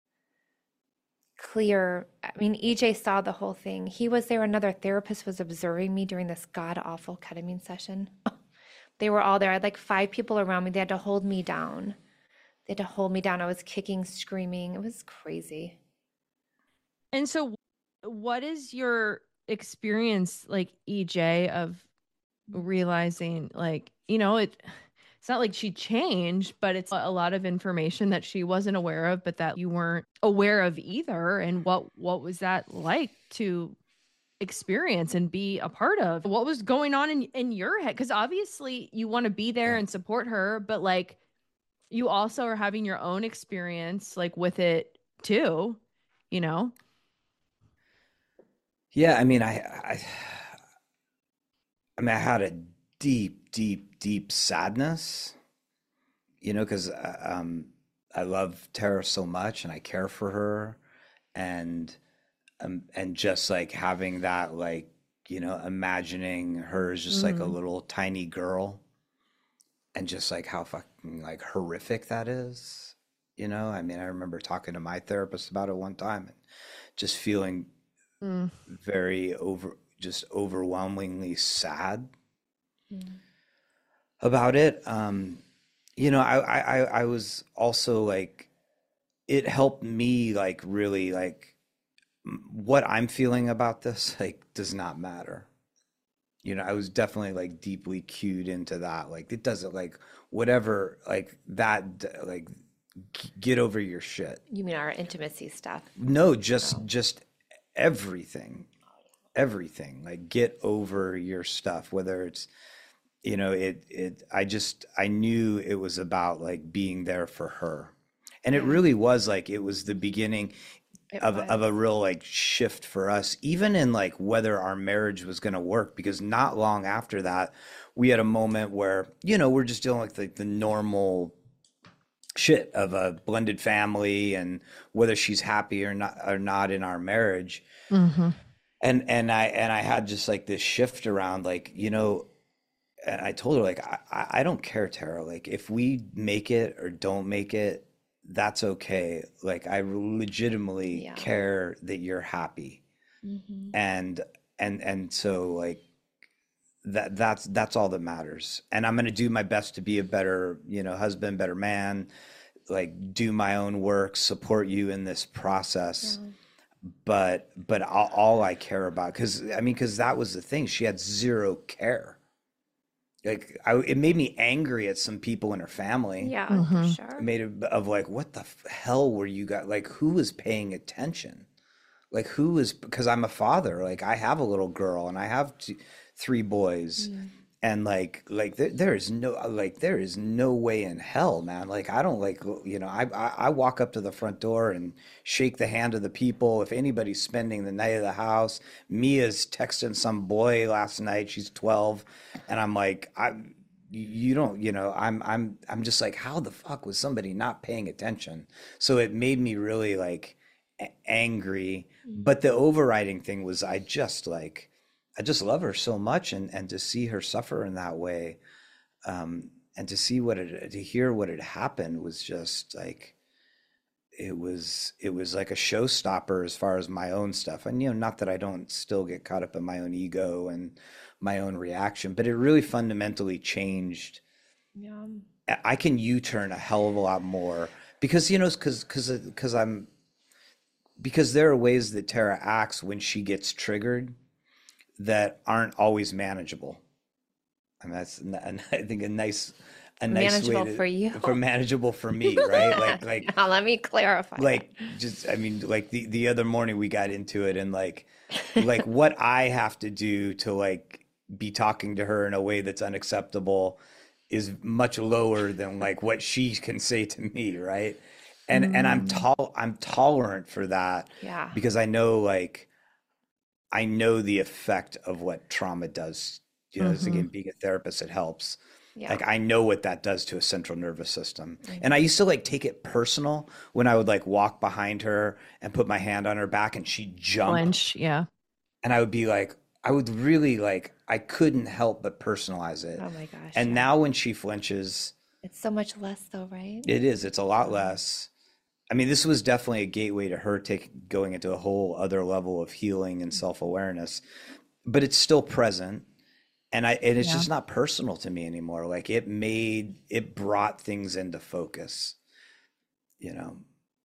clear. I mean, EJ saw the whole thing. He was there. Another therapist was observing me during this god awful ketamine session. They were all there. I had like 5 people around me. They had to hold me down. I was kicking, screaming. It was crazy. And so what is your experience like, EJ, of realizing like, it's not like she changed, but it's a lot of information that she wasn't aware of, but that you weren't aware of either. And what was that like to experience and be a part of? What was going on in your head? Because obviously you want to be there and support her, but like you also are having your own experience like with it too, Yeah, I mean, I had a deep sadness, because I love Tara so much and I care for her, and just like having that, like, imagining her as just like a little tiny girl, and just like how fucking like horrific that is, I mean, I remember talking to my therapist about it one time and just feeling very overwhelmingly sad about it. I was also like, it helped me like really like what I'm feeling about this like does not matter. I was definitely like deeply cued into that. Like it doesn't like whatever like that like get over your shit. You mean our intimacy stuff? No, just everything like get over your stuff, whether it's I knew it was about like being there for her, and it really was like it was the beginning of a real like shift for us, even in like whether our marriage was going to work, because not long after that we had a moment where we're just dealing with like the normal shit of a blended family and whether she's happy or not in our marriage. Mm-hmm. And I had just like this shift around, like, you know, and I told her, like, I don't care, Tara. Like, if we make it or don't make it, that's okay. Like, I legitimately Yeah. care that you're happy. And so like that's all that matters. And I'm going to do my best to be a better, you know, husband, better man, like do my own work, support you in this process. But all I care about, because that was the thing, she had zero care. Like it made me angry at some people in her family. Yeah, Mm-hmm. for It sure. made it of like, what the hell were you guys, like, who was paying attention? Like, who was, because I'm a father, like I have a little girl and I have three boys. And like there is no way in hell, man. Like, I don't, like, you know, I walk up to the front door and shake the hand of the people. If anybody's spending the night at the house, Mia's texting some boy last night. She's 12, and I'm like, you don't, you know, I'm just like, how the fuck was somebody not paying attention? So it made me really like angry. But the overriding thing was I just love her so much, and to see her suffer in that way, and to hear what had happened was just like, it was like a showstopper as far as my own stuff. And, you know, not that I don't still get caught up in my own ego and my own reaction, but it really fundamentally changed. Yeah. I can U-turn a hell of a lot more because, you know, because there are ways that Tara acts when she gets triggered that aren't always manageable. I mean, that's, I think, a nice Manageable way for you. for manageable for me, right? Like Now, let me clarify. like just, I mean, like the other morning we got into it, and like what I have to do to like be talking to her in a way that's unacceptable is much lower than like what she can say to me, right? And I'm tolerant for that. Yeah. Because I know the effect of what trauma does. You know, again, being a therapist, it helps. Yeah. Like, I know what that does to a central nervous system. And I used to like take it personal when I would like walk behind her and put my hand on her back and she'd jump. Flinch, yeah. And I would be like, I would really like, I couldn't help but personalize it. Oh my gosh. And yeah. now when she flinches, It's so much less though, right? it's a lot less. I mean, this was definitely a gateway to her going into a whole other level of healing and self-awareness, but it's still present. And it's just not personal to me anymore. Like, it brought things into focus, you know?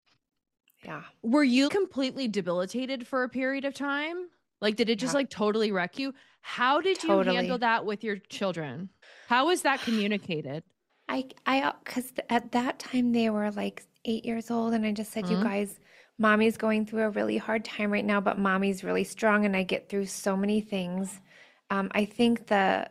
Yeah. Were you completely debilitated for a period of time? Like, did it just like totally wreck you? How did you Totally. handle that with your children? How was that communicated? Because at that time they were like 8 years old, and I just said, you guys, mommy's going through a really hard time right now, but mommy's really strong, and I get through so many things. I think the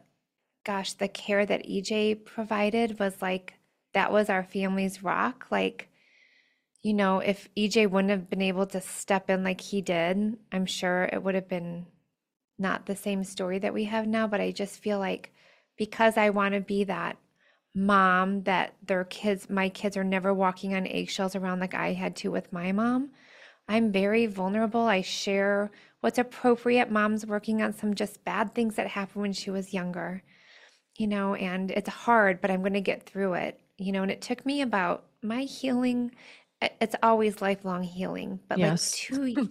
care that EJ provided was like, that was our family's rock. Like, you know, if EJ wouldn't have been able to step in like he did, I'm sure it would have been not the same story that we have now. But I just feel like, because I want to be that mom that my kids are never walking on eggshells around like I had to with my mom, I'm very vulnerable. I share what's appropriate. Mom's working on some just bad things that happened when she was younger, you know, and it's hard, but I'm going to get through it, you know. And it took me about my healing. It's always lifelong healing, but Yes. like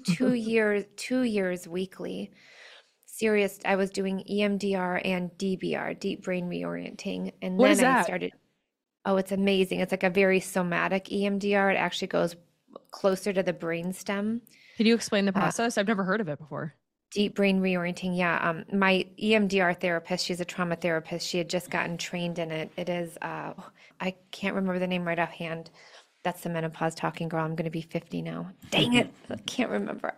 2 years weekly. Serious. I was doing EMDR and DBR, deep brain reorienting. And What then is I that? started, oh, it's amazing. It's like a very somatic EMDR. It actually goes closer to the brain stem. Can you explain the process? I've never heard of it before. Deep brain reorienting. Yeah. My EMDR therapist, she's a trauma therapist. She had just gotten trained in it. It is, I can't remember the name right offhand. That's the menopause talking, girl. I'm going to be 50 now. Dang it. I can't remember.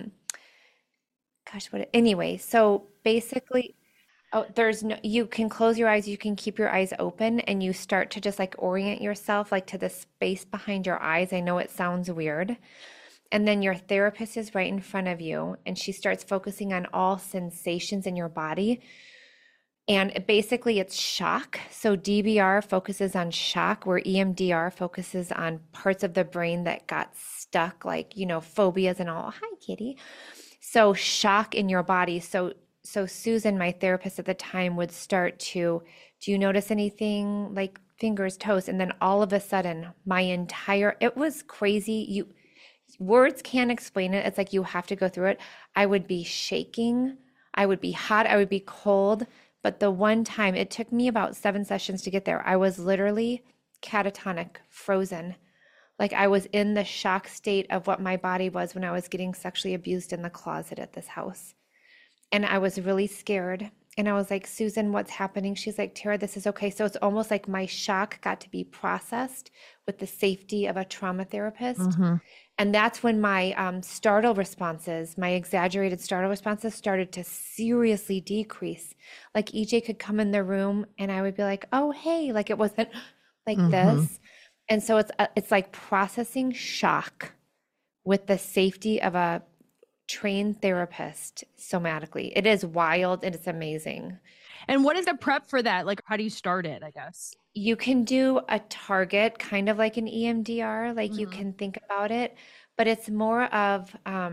Anyway, so basically, you can close your eyes, you can keep your eyes open, and you start to just like orient yourself like to the space behind your eyes. I know it sounds weird. And then your therapist is right in front of you, and she starts focusing on all sensations in your body. And basically it's shock. So DBR focuses on shock, where EMDR focuses on parts of the brain that got stuck, like, phobias and all. Hi, kitty. So shock in your body. So Susan, my therapist at the time, would start to, do you notice anything like fingers, toes? And then all of a sudden, it was crazy. Words can't explain it. It's like you have to go through it. I would be shaking. I would be hot. I would be cold. But the one time, it took me about 7 sessions to get there. I was literally catatonic, frozen. Like I was in the shock state of what my body was when I was getting sexually abused in the closet at this house. And I was really scared. And I was like, Susan, what's happening? She's like, Tara, this is okay. So it's almost like my shock got to be processed with the safety of a trauma therapist. Mm-hmm. And that's when my my exaggerated startle responses started to seriously decrease. Like EJ could come in the room and I would be like, oh, hey, like it wasn't like this. And so it's like processing shock with the safety of a trained therapist somatically. It is wild and it's amazing. And what is the prep for that? Like, how do you start it, I guess? You can do a target, kind of like an EMDR, like you can think about it, but it's more of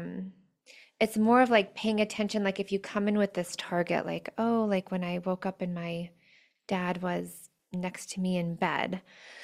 like paying attention. Like if you come in with this target, like, oh, like when I woke up and my dad was next to me in bed,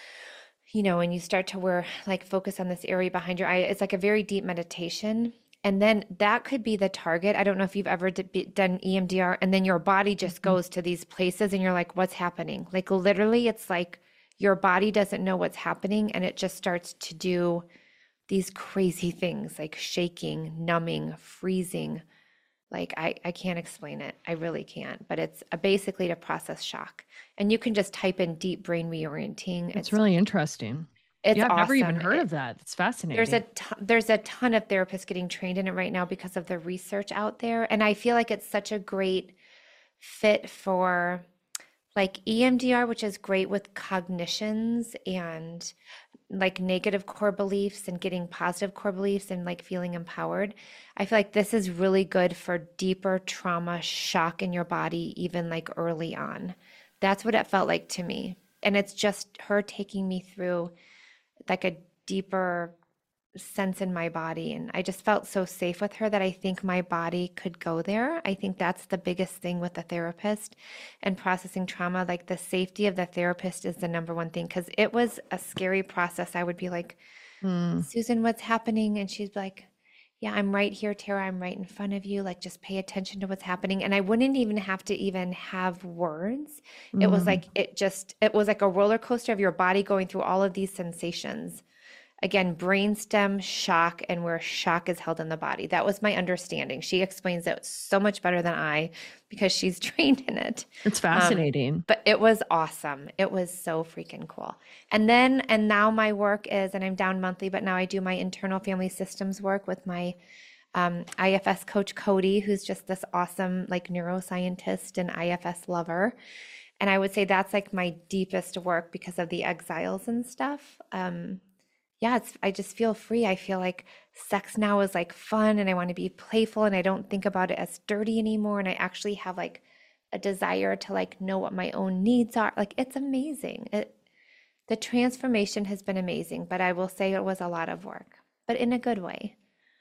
and you start to focus on this area behind your eye. It's like a very deep meditation. And then that could be the target. I don't know if you've ever done EMDR, and then your body just goes to these places and you're like, what's happening? Like literally, it's like your body doesn't know what's happening and it just starts to do these crazy things like shaking, numbing, freezing. Like I can't explain it. I really can't. But it's basically to process shock. And you can just type in deep brain reorienting. It's really interesting. It's I've never even awesome. heard of that. It's fascinating. There's a ton of therapists getting trained in it right now because of the research out there. And I feel like it's such a great fit for like EMDR, which is great with cognitions and like negative core beliefs and getting positive core beliefs and like feeling empowered. I feel like this is really good for deeper trauma shock in your body, even like early on. That's what it felt like to me. And it's just her taking me through like a deeper sense in my body. And I just felt so safe with her that I think my body could go there. I think that's the biggest thing with a therapist and processing trauma. Like the safety of the therapist is the number one thing, because it was a scary process. I would be like, Susan, what's happening? And she'd be like, yeah, I'm right here, Tara. I'm right in front of you. Like, just pay attention to what's happening. And I wouldn't even have to even have words. It was like, it was like a roller coaster of your body going through all of these sensations. Again, brainstem, shock, and where shock is held in the body. That was my understanding. She explains it so much better than I because she's trained in it. It's fascinating. But it was awesome. It was so freaking cool. And now my work is, and I'm down monthly, but now I do my internal family systems work with my IFS coach, Cody, who's just this awesome like neuroscientist and IFS lover. And I would say that's like my deepest work because of the exiles and stuff. I just feel free. I feel like sex now is like fun and I want to be playful and I don't think about it as dirty anymore. And I actually have like a desire to like know what my own needs are. Like it's amazing. The transformation has been amazing, but I will say it was a lot of work, but in a good way.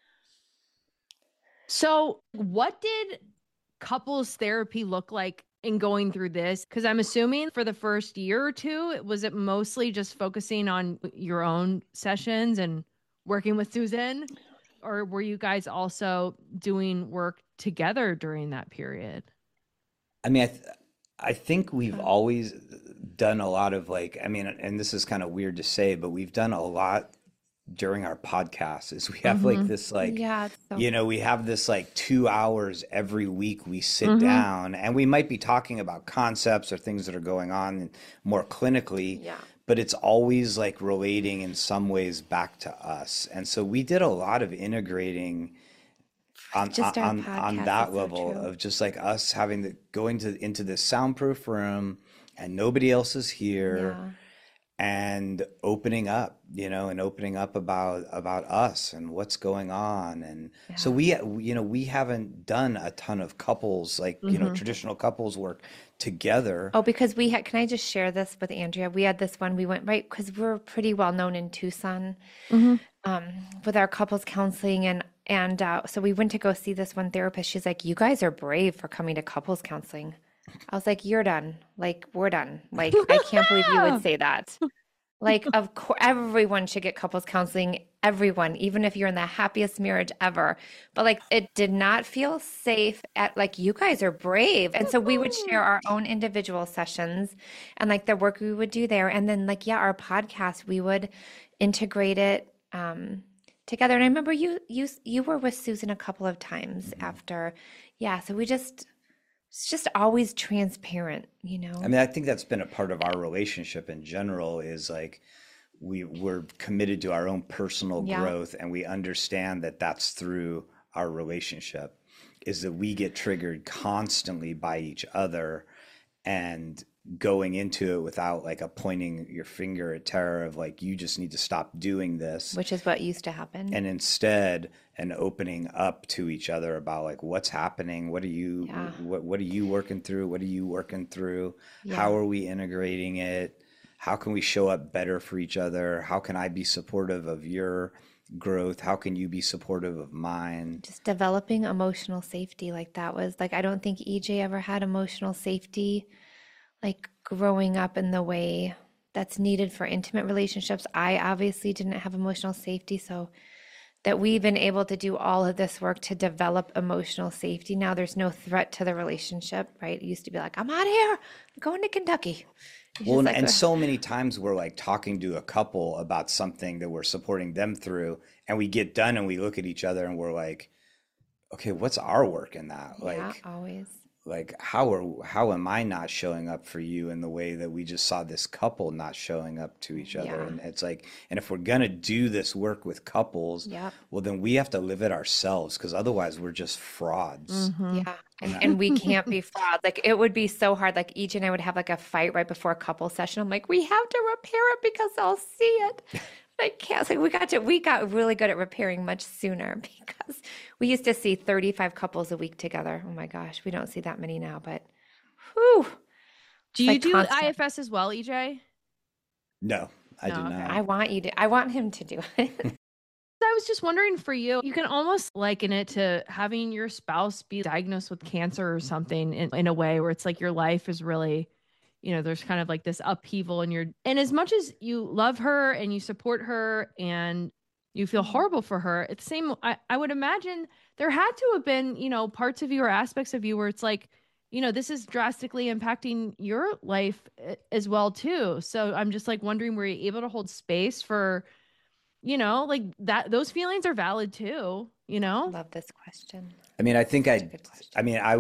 So what did couples therapy look like in going through this? Because I'm assuming for the first year or two, was it mostly just focusing on your own sessions and working with Susan? Or were you guys also doing work together during that period? I mean, I think we've always done a lot of like, I mean, and this is kind of weird to say, but we've done a lot during our podcast is we have like this like we have this like 2 hours every week we sit down and we might be talking about concepts or things that are going on more clinically, but it's always like relating in some ways back to us. And so we did a lot of integrating on that level of just like us having going into this soundproof room and nobody else is here. and opening up, and opening up about us and what's going on. And so we haven't done a ton of couples, like, traditional couples work together. Oh, because we had, can I just share this with Andrea? We had this one, we went, right, because we're pretty well known in Tucson with our couples counseling. And so we went to go see this one therapist. She's like, you guys are brave for coming to couples counseling. I was like, you're done. Like, we're done. Like, I can't believe you would say that. Like, of course, everyone should get couples counseling. Everyone, even if you're in the happiest marriage ever. But like, it did not feel safe at like, you guys are brave. And so we would share our own individual sessions and like the work we would do there. And then like, our podcast, we would integrate it together. And I remember you were with Susan a couple of times after. Yeah. So it's just always transparent, I mean, I think that's been a part of our relationship in general, is like we're committed to our own personal growth, and we understand that that's through our relationship, is that we get triggered constantly by each other, and going into it without like a pointing your finger at Tara of like, you just need to stop doing this, which is what used to happen. And instead, and opening up to each other about like, what's happening? What are you, what are you working through? What are you working through? How are we integrating it? How can we show up better for each other? How can I be supportive of your growth? How can you be supportive of mine? Just developing emotional safety. Like that was like, I don't think EJ ever had emotional safety, like growing up in the way that's needed for intimate relationships. I obviously didn't have emotional safety. So that we've been able to do all of this work to develop emotional safety. Now there's no threat to the relationship, right? It used to be like, I'm out of here, I'm going to Kentucky. Well, like, and so many times we're like talking to a couple about something that we're supporting them through, and we get done and we look at each other and we're like, okay, what's our work in that? Like, always. Like, how am I not showing up for you in the way that we just saw this couple not showing up to each other? And it's like, and if we're going to do this work with couples, well, then we have to live it ourselves, because otherwise we're just frauds. Yeah. And we can't be frauds. Like, it would be so hard. Like, each and I would have like a fight right before a couple session. I'm like, we have to repair it because I'll see it. I can't say we got really good at repairing much sooner, because we used to see 35 couples a week together. Oh my gosh, we don't see that many now, but whew. Do you do IFS as well, EJ? No, I do not. I want him to do it. I was just wondering for you, you can almost liken it to having your spouse be diagnosed with cancer or something in a way where it's like your life is really, there's kind of like this upheaval and as much as you love her and you support her and you feel horrible for her, it's the same. I would imagine there had to have been, parts of you or aspects of you where it's like, this is drastically impacting your life as well too. So I'm just like wondering, were you able to hold space for, like that, those feelings are valid too, Love this question. I mean, I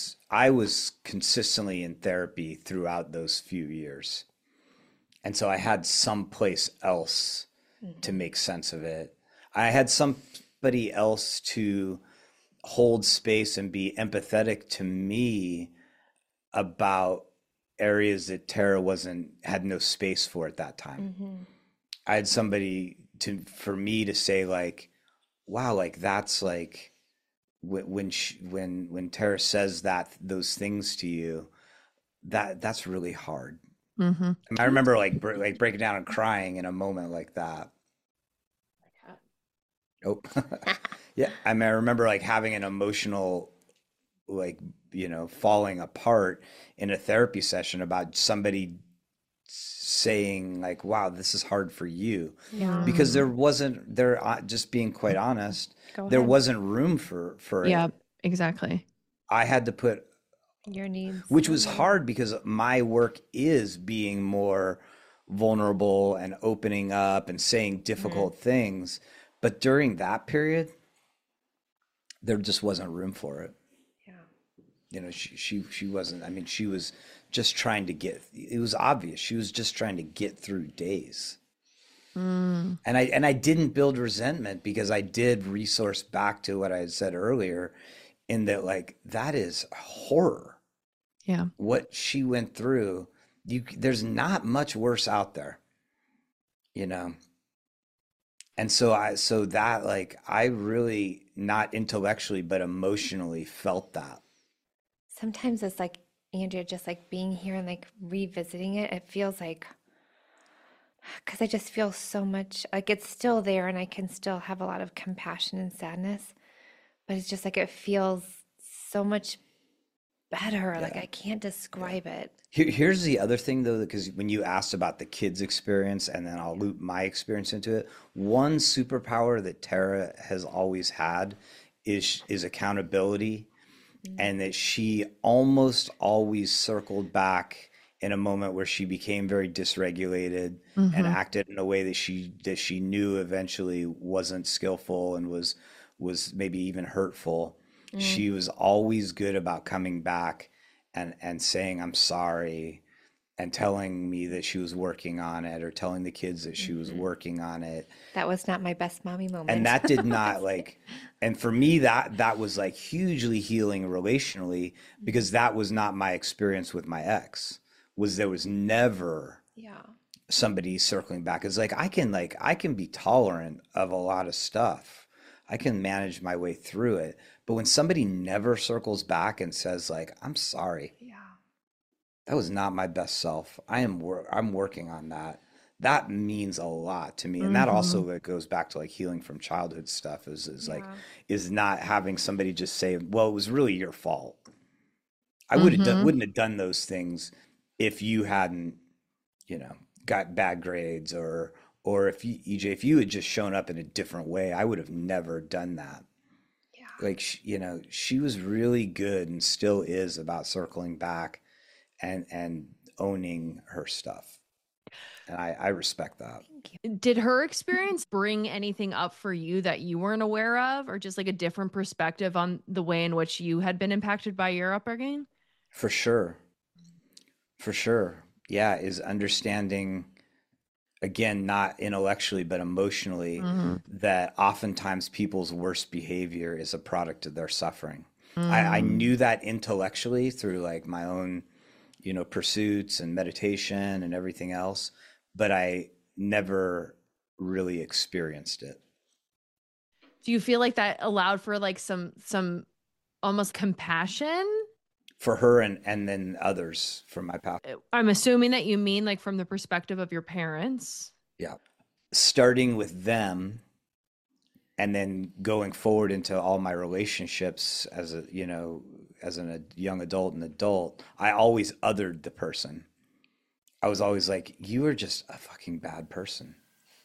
was consistently in therapy throughout those few years. And so I had someplace else to make sense of it. I had somebody else to hold space and be empathetic to me about areas that Tara had no space for at that time. I had somebody for me to say like, wow, like that's like, when Tara says those things to you, that's really hard. And I remember like breaking down and crying in a moment like that. Oh, yeah. I mean, I remember like having an emotional, like, falling apart in a therapy session about somebody saying like, wow, this is hard for you. Because just being quite honest, there wasn't room for it. Yeah, exactly. I had to put your needs, which was hard because my work is being more vulnerable and opening up and saying difficult things. But during that period, there just wasn't room for it. She wasn't, I mean, she was just trying to it was obvious. She was just trying to get through days. And I didn't build resentment, because I did resource back to what I had said earlier, in that like, that is horror. Yeah. What she went through, there's not much worse out there. you know. And so that like I really not intellectually but emotionally felt that. Sometimes it's like, Andrea, just like being here and like revisiting it, it feels like, because I just feel so much like it's still there and I can still have a lot of compassion and sadness, but it's just like it feels so much better. Like Yeah. I can't describe it. Here's the other thing though, because when you asked about the kids' experience, and then I'll loop my experience into it, one superpower that Tara has always had is accountability, and that she almost always circled back in a moment where she became very dysregulated and acted in a way that she knew eventually wasn't skillful and was maybe even hurtful. She was always good about coming back and saying I'm sorry and telling me that she was working on it, or telling the kids that she was working on it. That was not my best mommy moment. And that did not like, and for me that was like hugely healing relationally, because that was not my experience with my ex. Was there was never Yeah. somebody circling back. It's like I can be tolerant of a lot of stuff. I can manage my way through it. But when somebody never circles back and says like, I'm sorry, Yeah. that was not my best self. I'm working on that. That means a lot to me. And that also like goes back to like healing from childhood stuff is like, Yeah. is not having somebody just say, well, it was really your fault. I wouldn't have done those things if you hadn't, you know, got bad grades, or if you, EJ, if you had just shown up in a different way, I would have never done that. Yeah. Like, you know, she was really good and still is about circling back and owning her stuff. And I respect that. Did her experience bring anything up for you that you weren't aware of, or just like a different perspective on the way in which you had been impacted by your upbringing? For sure. For sure. Yeah, is understanding, again, not intellectually, but emotionally, that oftentimes people's worst behavior is a product of their suffering. I knew that intellectually through like my own, you know, pursuits and meditation and everything else, but I never really experienced it. Do you feel like that allowed for like some almost compassion? For her and then others from my past. I'm assuming that you mean like from the perspective of your parents. Yeah. Starting with them and then going forward into all my relationships as a, you know, as a young adult and adult, I always othered the person. I was always like, you are just a fucking bad person.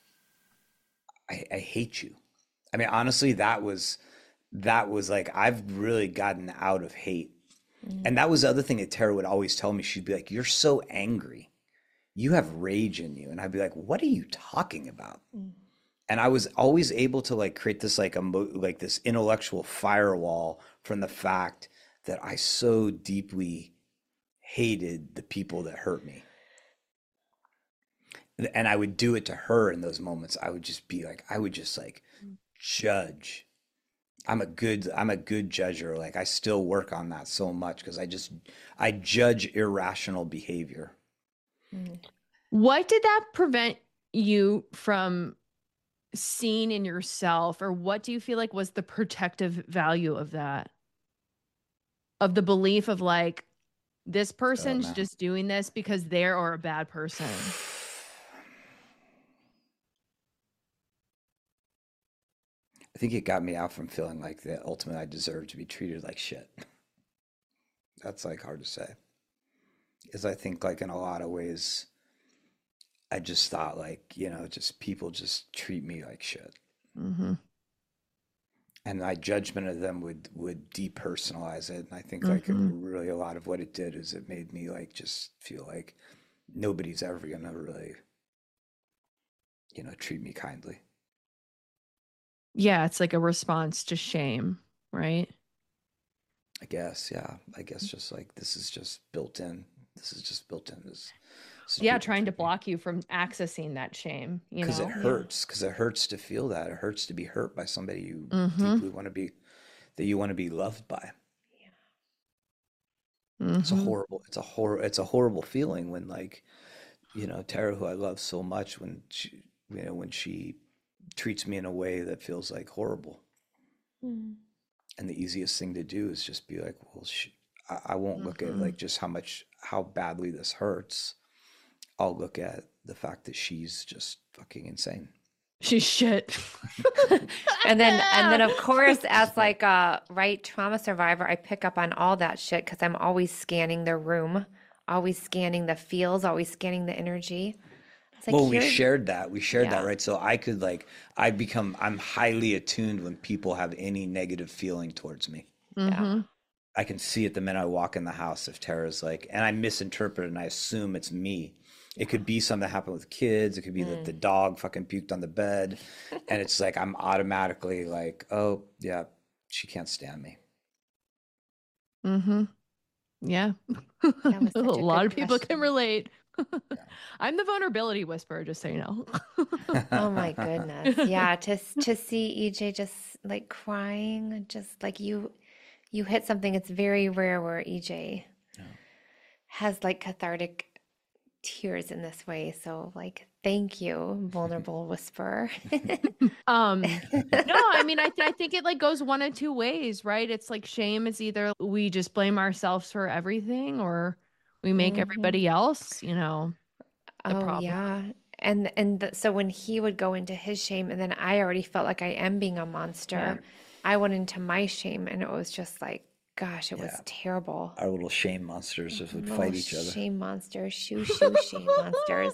I hate you. I mean, honestly, that was like, I've really gotten out of hate. And that was the other thing that Tara would always tell me. She'd be like, you're so angry. You have rage in you. And I'd be like, what are you talking about? And I was always able to like create this like like this intellectual firewall from the fact that I so deeply hated the people that hurt me. And I would do it to her in those moments. I would just be like, I would just like judge. I'm a good judger. Like I still work on that so much because I judge irrational behavior. What did that prevent you from seeing in yourself, or what do you feel like was the protective value of that? Of the belief of like, this person's know. just doing this because they're a bad person. I think it got me out from feeling like that ultimately I deserve to be treated like shit. That's like hard to say. Because I think like in a lot of ways, I just thought like, you know, just people just treat me like shit. And my judgment of them would depersonalize it. And I think like really a lot of what it did is it made me like just feel like nobody's ever gonna really, you know, treat me kindly. Yeah, it's like a response to shame, right? I guess, yeah. I guess just like this is just built in. This is just built in. This Yeah, trying to block you from accessing that shame, you know? Because it hurts. Because it hurts to feel that. It hurts to be hurt by somebody you deeply want to be, that you want to be loved by. It's a horrible feeling when like, you know, Tara, who I love so much, when when she treats me in a way that feels like horrible. Mm. And the easiest thing to do is just be like, well, I won't look at like just how badly this hurts. I'll look at the fact that she's just fucking insane. She's shit. And then of course, as like a trauma survivor, I pick up on all that shit because I'm always scanning the room, always scanning the feels, always scanning the energy. It's like, Well, we here's- shared that, Yeah. right? So I could like, I'm highly attuned when people have any negative feeling towards me. Mhm. I can see it the minute I walk in the house if Tara's like, and I misinterpret it and I assume it's me. It could be something that happened with kids. It could be that the dog fucking puked on the bed. And it's like, I'm automatically like, oh, yeah, she can't stand me. Mm-hmm. Yeah. was A such a lot good of people can question. relate. I'm the vulnerability whisperer, just so you know. Oh my goodness. Yeah, to see EJ just like crying, just like you hit something. It's very rare where EJ has like cathartic tears in this way. So like, thank you, vulnerable whisperer. No, I mean, I think it like goes one of two ways, right? It's like shame is either we just blame ourselves for everything or we make everybody else, you know, the Oh problem. yeah. So when he would go into his shame, and then I already felt like I am being a monster, I went into my shame, and it was just like, gosh, it was terrible. Our little shame monsters just would Little fight each other. Shame monsters, shame monsters.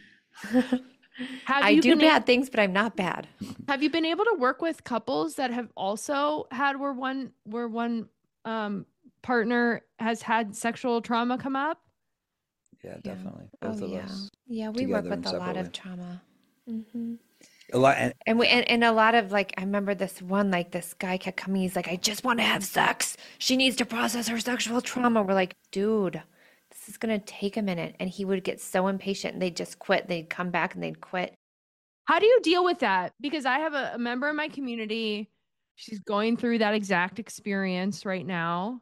Have I you do been bad things, but I'm not bad. Have you been able to work with couples that have also had where one partner has had sexual trauma come up? Yeah, definitely. Both of us. Yeah, we work together and with a lot separately. of trauma. Hmm. A lot. And And a lot of like, I remember this one, like this guy kept coming. He's like, I just want to have sex. She needs to process her sexual trauma. We're like, dude, this is going to take a minute. And he would get so impatient and they'd just quit. They'd come back and they'd quit. How do you deal with that? Because I have a member in my community. She's going through that exact experience right now.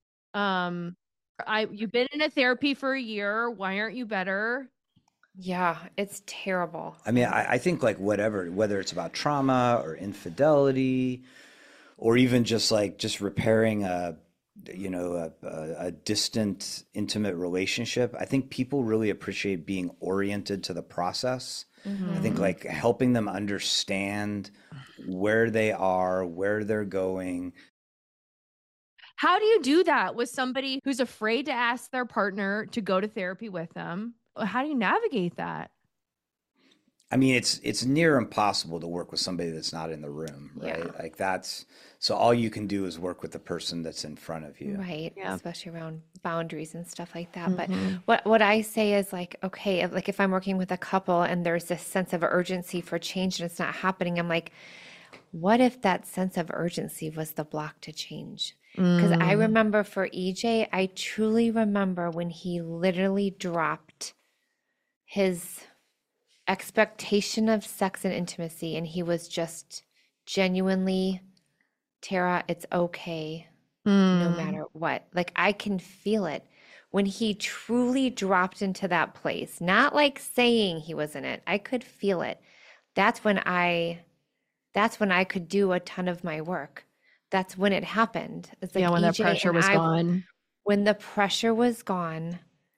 You've been in a therapy for a year. Why aren't you better? Yeah, it's terrible. I mean, I think like whether it's about trauma or infidelity, or even just repairing a distant, intimate relationship, I think people really appreciate being oriented to the process. I think like helping them understand where they are, where they're going. How do you do that with somebody who's afraid to ask their partner to go to therapy with them? How do you navigate that? I mean, it's near impossible to work with somebody that's not in the room, right? Yeah. Like so all you can do is work with the person that's in front of you. Right. Yeah. Especially around boundaries and stuff like that. But what I say is like, okay, like if I'm working with a couple and there's this sense of urgency for change and it's not happening, I'm like, what if that sense of urgency was the block to change? Because I remember for EJ, I truly remember when he literally dropped his expectation of sex and intimacy, and he was just genuinely, Tara, it's okay no matter what. Like I can feel it when he truly dropped into that place, not like saying he was in it. I could feel it. That's when I could do a ton of my work. That's when it happened. It's like Yeah, when that EJ pressure and was I- gone. When the pressure was gone,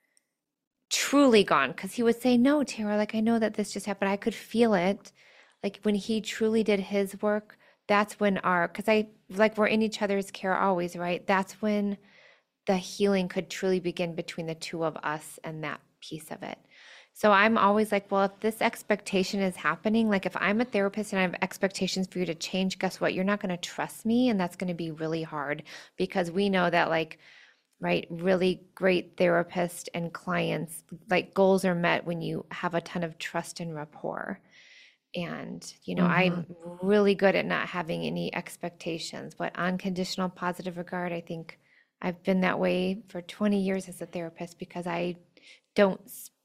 truly gone, because he would say, no, Tara, like I know that this just happened. I could feel it. Like when he truly did his work, that's when we're in each other's care always, right? That's when the healing could truly begin between the two of us and that piece of it. So I'm always like, well, if this expectation is happening, like if I'm a therapist and I have expectations for you to change, guess what? You're not going to trust me. And that's going to be really hard because we know that like, right, really great therapists and clients, like goals are met when you have a ton of trust and rapport. And, I'm really good at not having any expectations, but unconditional positive regard, I think I've been that way for 20 years as a therapist because I don't,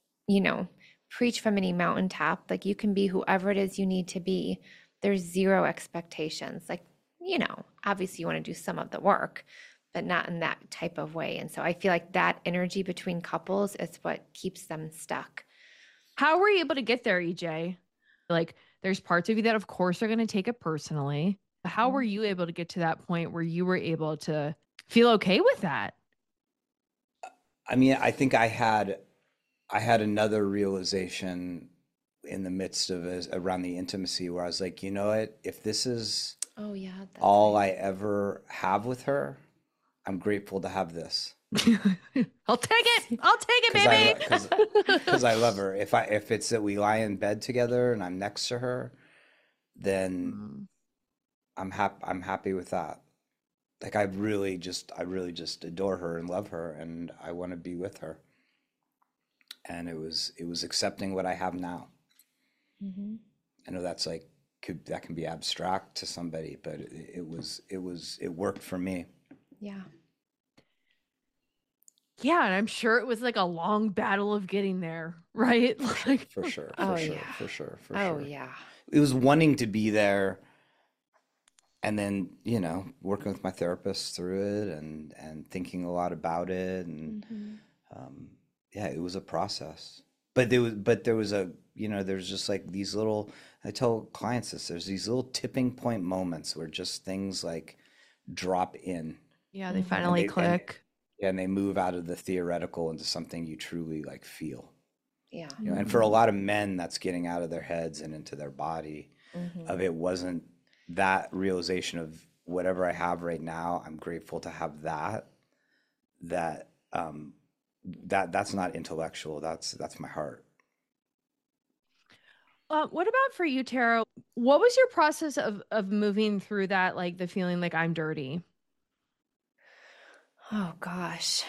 preach from any mountaintop. Like you can be whoever it is you need to be. There's zero expectations. Like, obviously you want to do some of the work, but not in that type of way. And so I feel like that energy between couples is what keeps them stuck. How were you able to get there, EJ? Like there's parts of you that of course are going to take it personally. How were you able to get to that point where you were able to feel okay with that? I mean, I think I had another realization in the midst of it, around the intimacy, where I was like, you know what? If this is Oh yeah, that's all right. I ever have with her, I'm grateful to have this I'll take it. I'll take it, because I baby. because I love her. If it's that we lie in bed together and I'm next to her, then Mm. I'm happy with that. Like I really just adore her and love her, and I want to be with her. And it was accepting what I have now. Hmm. I know that's like that can be abstract to somebody, but it worked for me. Yeah. Yeah, and I'm sure it was like a long battle of getting there, right? For sure, Like, for sure, Oh for sure, yeah. for sure, for Oh sure. yeah. It was wanting to be there, and then, working with my therapist through it, and thinking a lot about it, and Hmm. um, yeah, it was a process. But there was there's just like these little. I tell clients this. There's these little tipping point moments where just things like drop in, yeah, they Hmm. and finally click. they move out of the theoretical into something you truly like feel. Yeah. And for a Mhm. lot of men, that's getting out of their heads and into their body. Hmm. Of it wasn't that realization of whatever I have right now, I'm grateful to have that. That that's not intellectual. That's my heart. What about for you, Tara? What was your process of moving through that, like the feeling like I'm dirty? Oh gosh.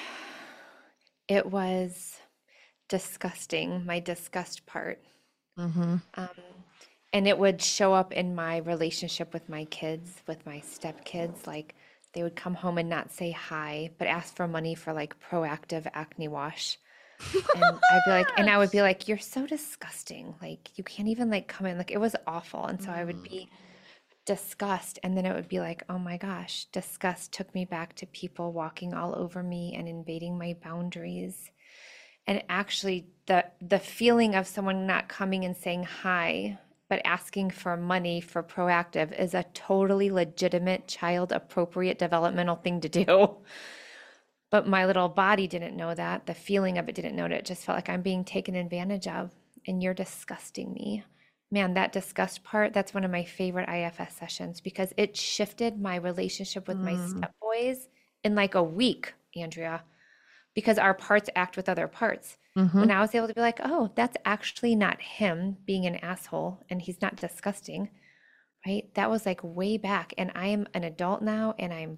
It was disgusting, my disgust part. Mm-hmm. Um, and it would show up in my relationship with my kids, with my stepkids. Like they would come home and not say hi, but ask for money for like Proactive acne wash. And I would be like, you're so disgusting. Like you can't even like come in. Like it was awful. And so I would be disgust. And then it would be like, oh my gosh, disgust took me back to people walking all over me and invading my boundaries. And actually, the feeling of someone not coming and saying hi, but asking for money for Proactive is a totally legitimate child appropriate developmental thing to do. But my little body didn't know that. The feeling of it didn't know it. It just felt like I'm being taken advantage of and you're disgusting me. Man, that disgust part, that's one of my favorite IFS sessions because it shifted my relationship with my step boys in like a week, Andrea, because our parts act with other parts. Mm-hmm. When I was able to be like, oh, that's actually not him being an asshole and he's not disgusting, right? That was like way back. And I am an adult now and I'm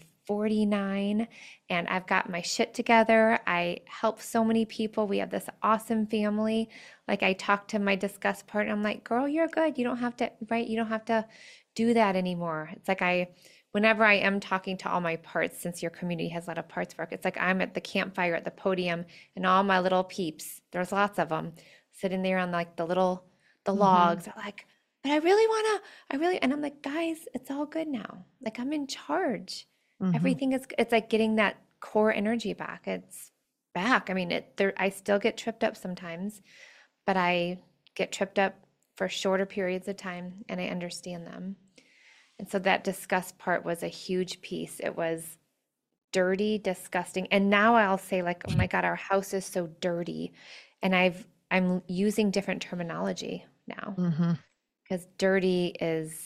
49 and I've got my shit together. I help so many people. We have this awesome family. Like I talked to my disgust partner. I'm like, girl, you're good. You don't have to, right? You don't have to do that anymore. It's like whenever I am talking to all my parts, since your community has a lot of parts work, it's like I'm at the campfire at the podium and all my little peeps, there's lots of them sitting there on like the logs are like, but and I'm like, guys, it's all good now. Like I'm in charge. Mm-hmm. Everything is, it's like getting that core energy back. It's back. I mean, I still get tripped up sometimes, but I get tripped up for shorter periods of time and I understand them. And so that disgust part was a huge piece. It was dirty, disgusting. And now I'll say like, oh my God, our house is so dirty. And I'm using different terminology now Mm-hmm. because dirty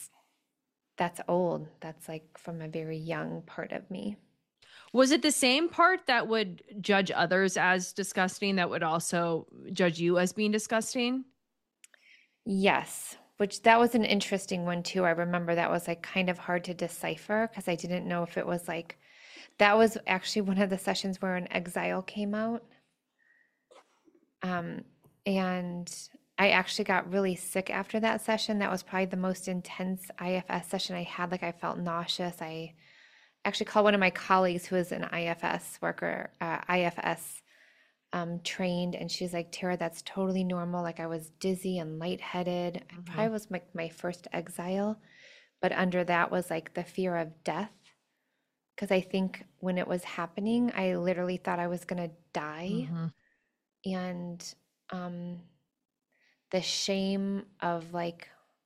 that's old. That's like from a very young part of me. Was it the same part that would judge others as disgusting that would also judge you as being disgusting? Yes, which that was an interesting one too. I remember that was like kind of hard to decipher because I didn't know if it was like that was actually one of the sessions where an exile came out. Um, and I actually got really sick after that session. That was probably the most intense IFS session I had. Like I felt nauseous. I actually called one of my colleagues who is an IFS worker, IFS trained, and she's like, Tara, that's totally normal. Like I was dizzy and lightheaded. It probably was my first exile, but under that was like the fear of death. Because I think when it was happening, I literally thought I was gonna die. Mm-hmm. And the shame of like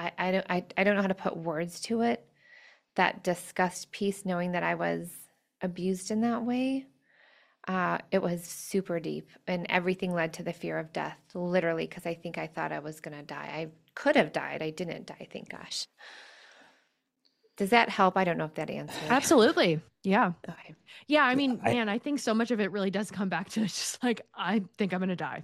I don't know how to put words to it. That disgust piece, knowing that I was abused in that way, it was super deep, and everything led to the fear of death, literally, because I think I thought I was going to die. I could have died. I didn't die, thank gosh. Does that help? I don't know if that answers. Absolutely. Yeah. Okay. Yeah. I mean, man, I think so much of it really does come back to just like, I think I'm going to die.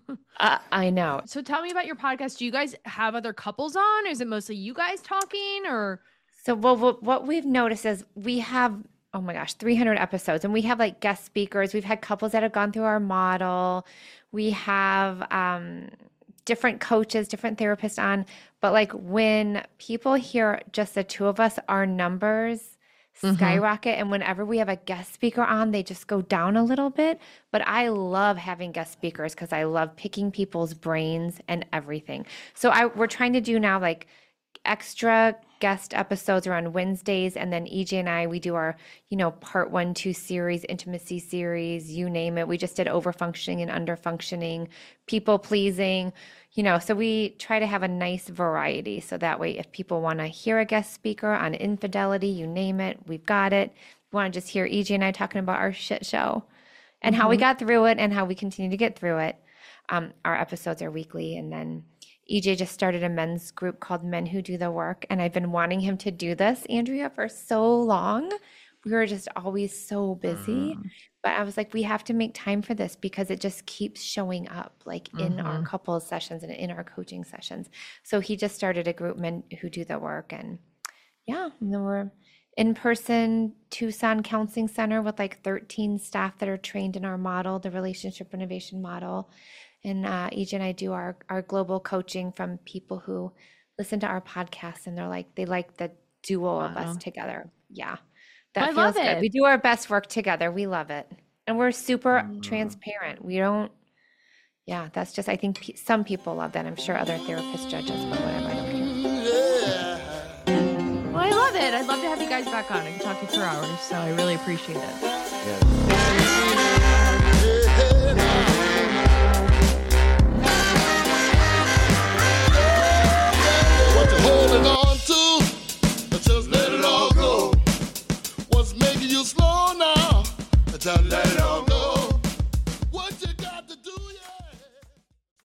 I know. So tell me about your podcast. Do you guys have other couples on? Is it mostly you guys talking or? So what we've noticed is we have, oh my gosh, 300 episodes, and we have like guest speakers. We've had couples that have gone through our model. We have different coaches, different therapists on. But like when people hear just the two of us, our numbers skyrocket. And whenever we have a guest speaker on, they just go down a little bit. But I love having guest speakers because I love picking people's brains and everything. So we're trying to do now like extra guest episodes are on Wednesdays, and then EJ and I, we do our, part 1, 2 series, intimacy series, you name it. We just did overfunctioning and underfunctioning, people pleasing, so we try to have a nice variety. So that way, if people want to hear a guest speaker on infidelity, you name it, we've got it. Want to just hear EJ and I talking about our shit show and how we got through it and how we continue to get through it. Our episodes are weekly, and then EJ just started a men's group called Men Who Do the Work, and I've been wanting him to do this, Andrea, for so long. We were just always so busy, but I was like, we have to make time for this because it just keeps showing up like in our couples sessions and in our coaching sessions. So he just started a group, Men Who Do the Work, and and then we're in-person Tucson Counseling Center with like 13 staff that are trained in our model, the relationship renovation model. And EJ and I do our global coaching from people who listen to our podcast, and they like the duo of us together. Yeah, that feels love good. it. We do our best work together. We love it. And we're super transparent. We don't, that's just, I think some people love that. I'm sure other therapists judge us, but whatever, I don't care. Well, I love it. I'd love to have you guys back on. I can talk to you for hours, so I really appreciate it. Yeah.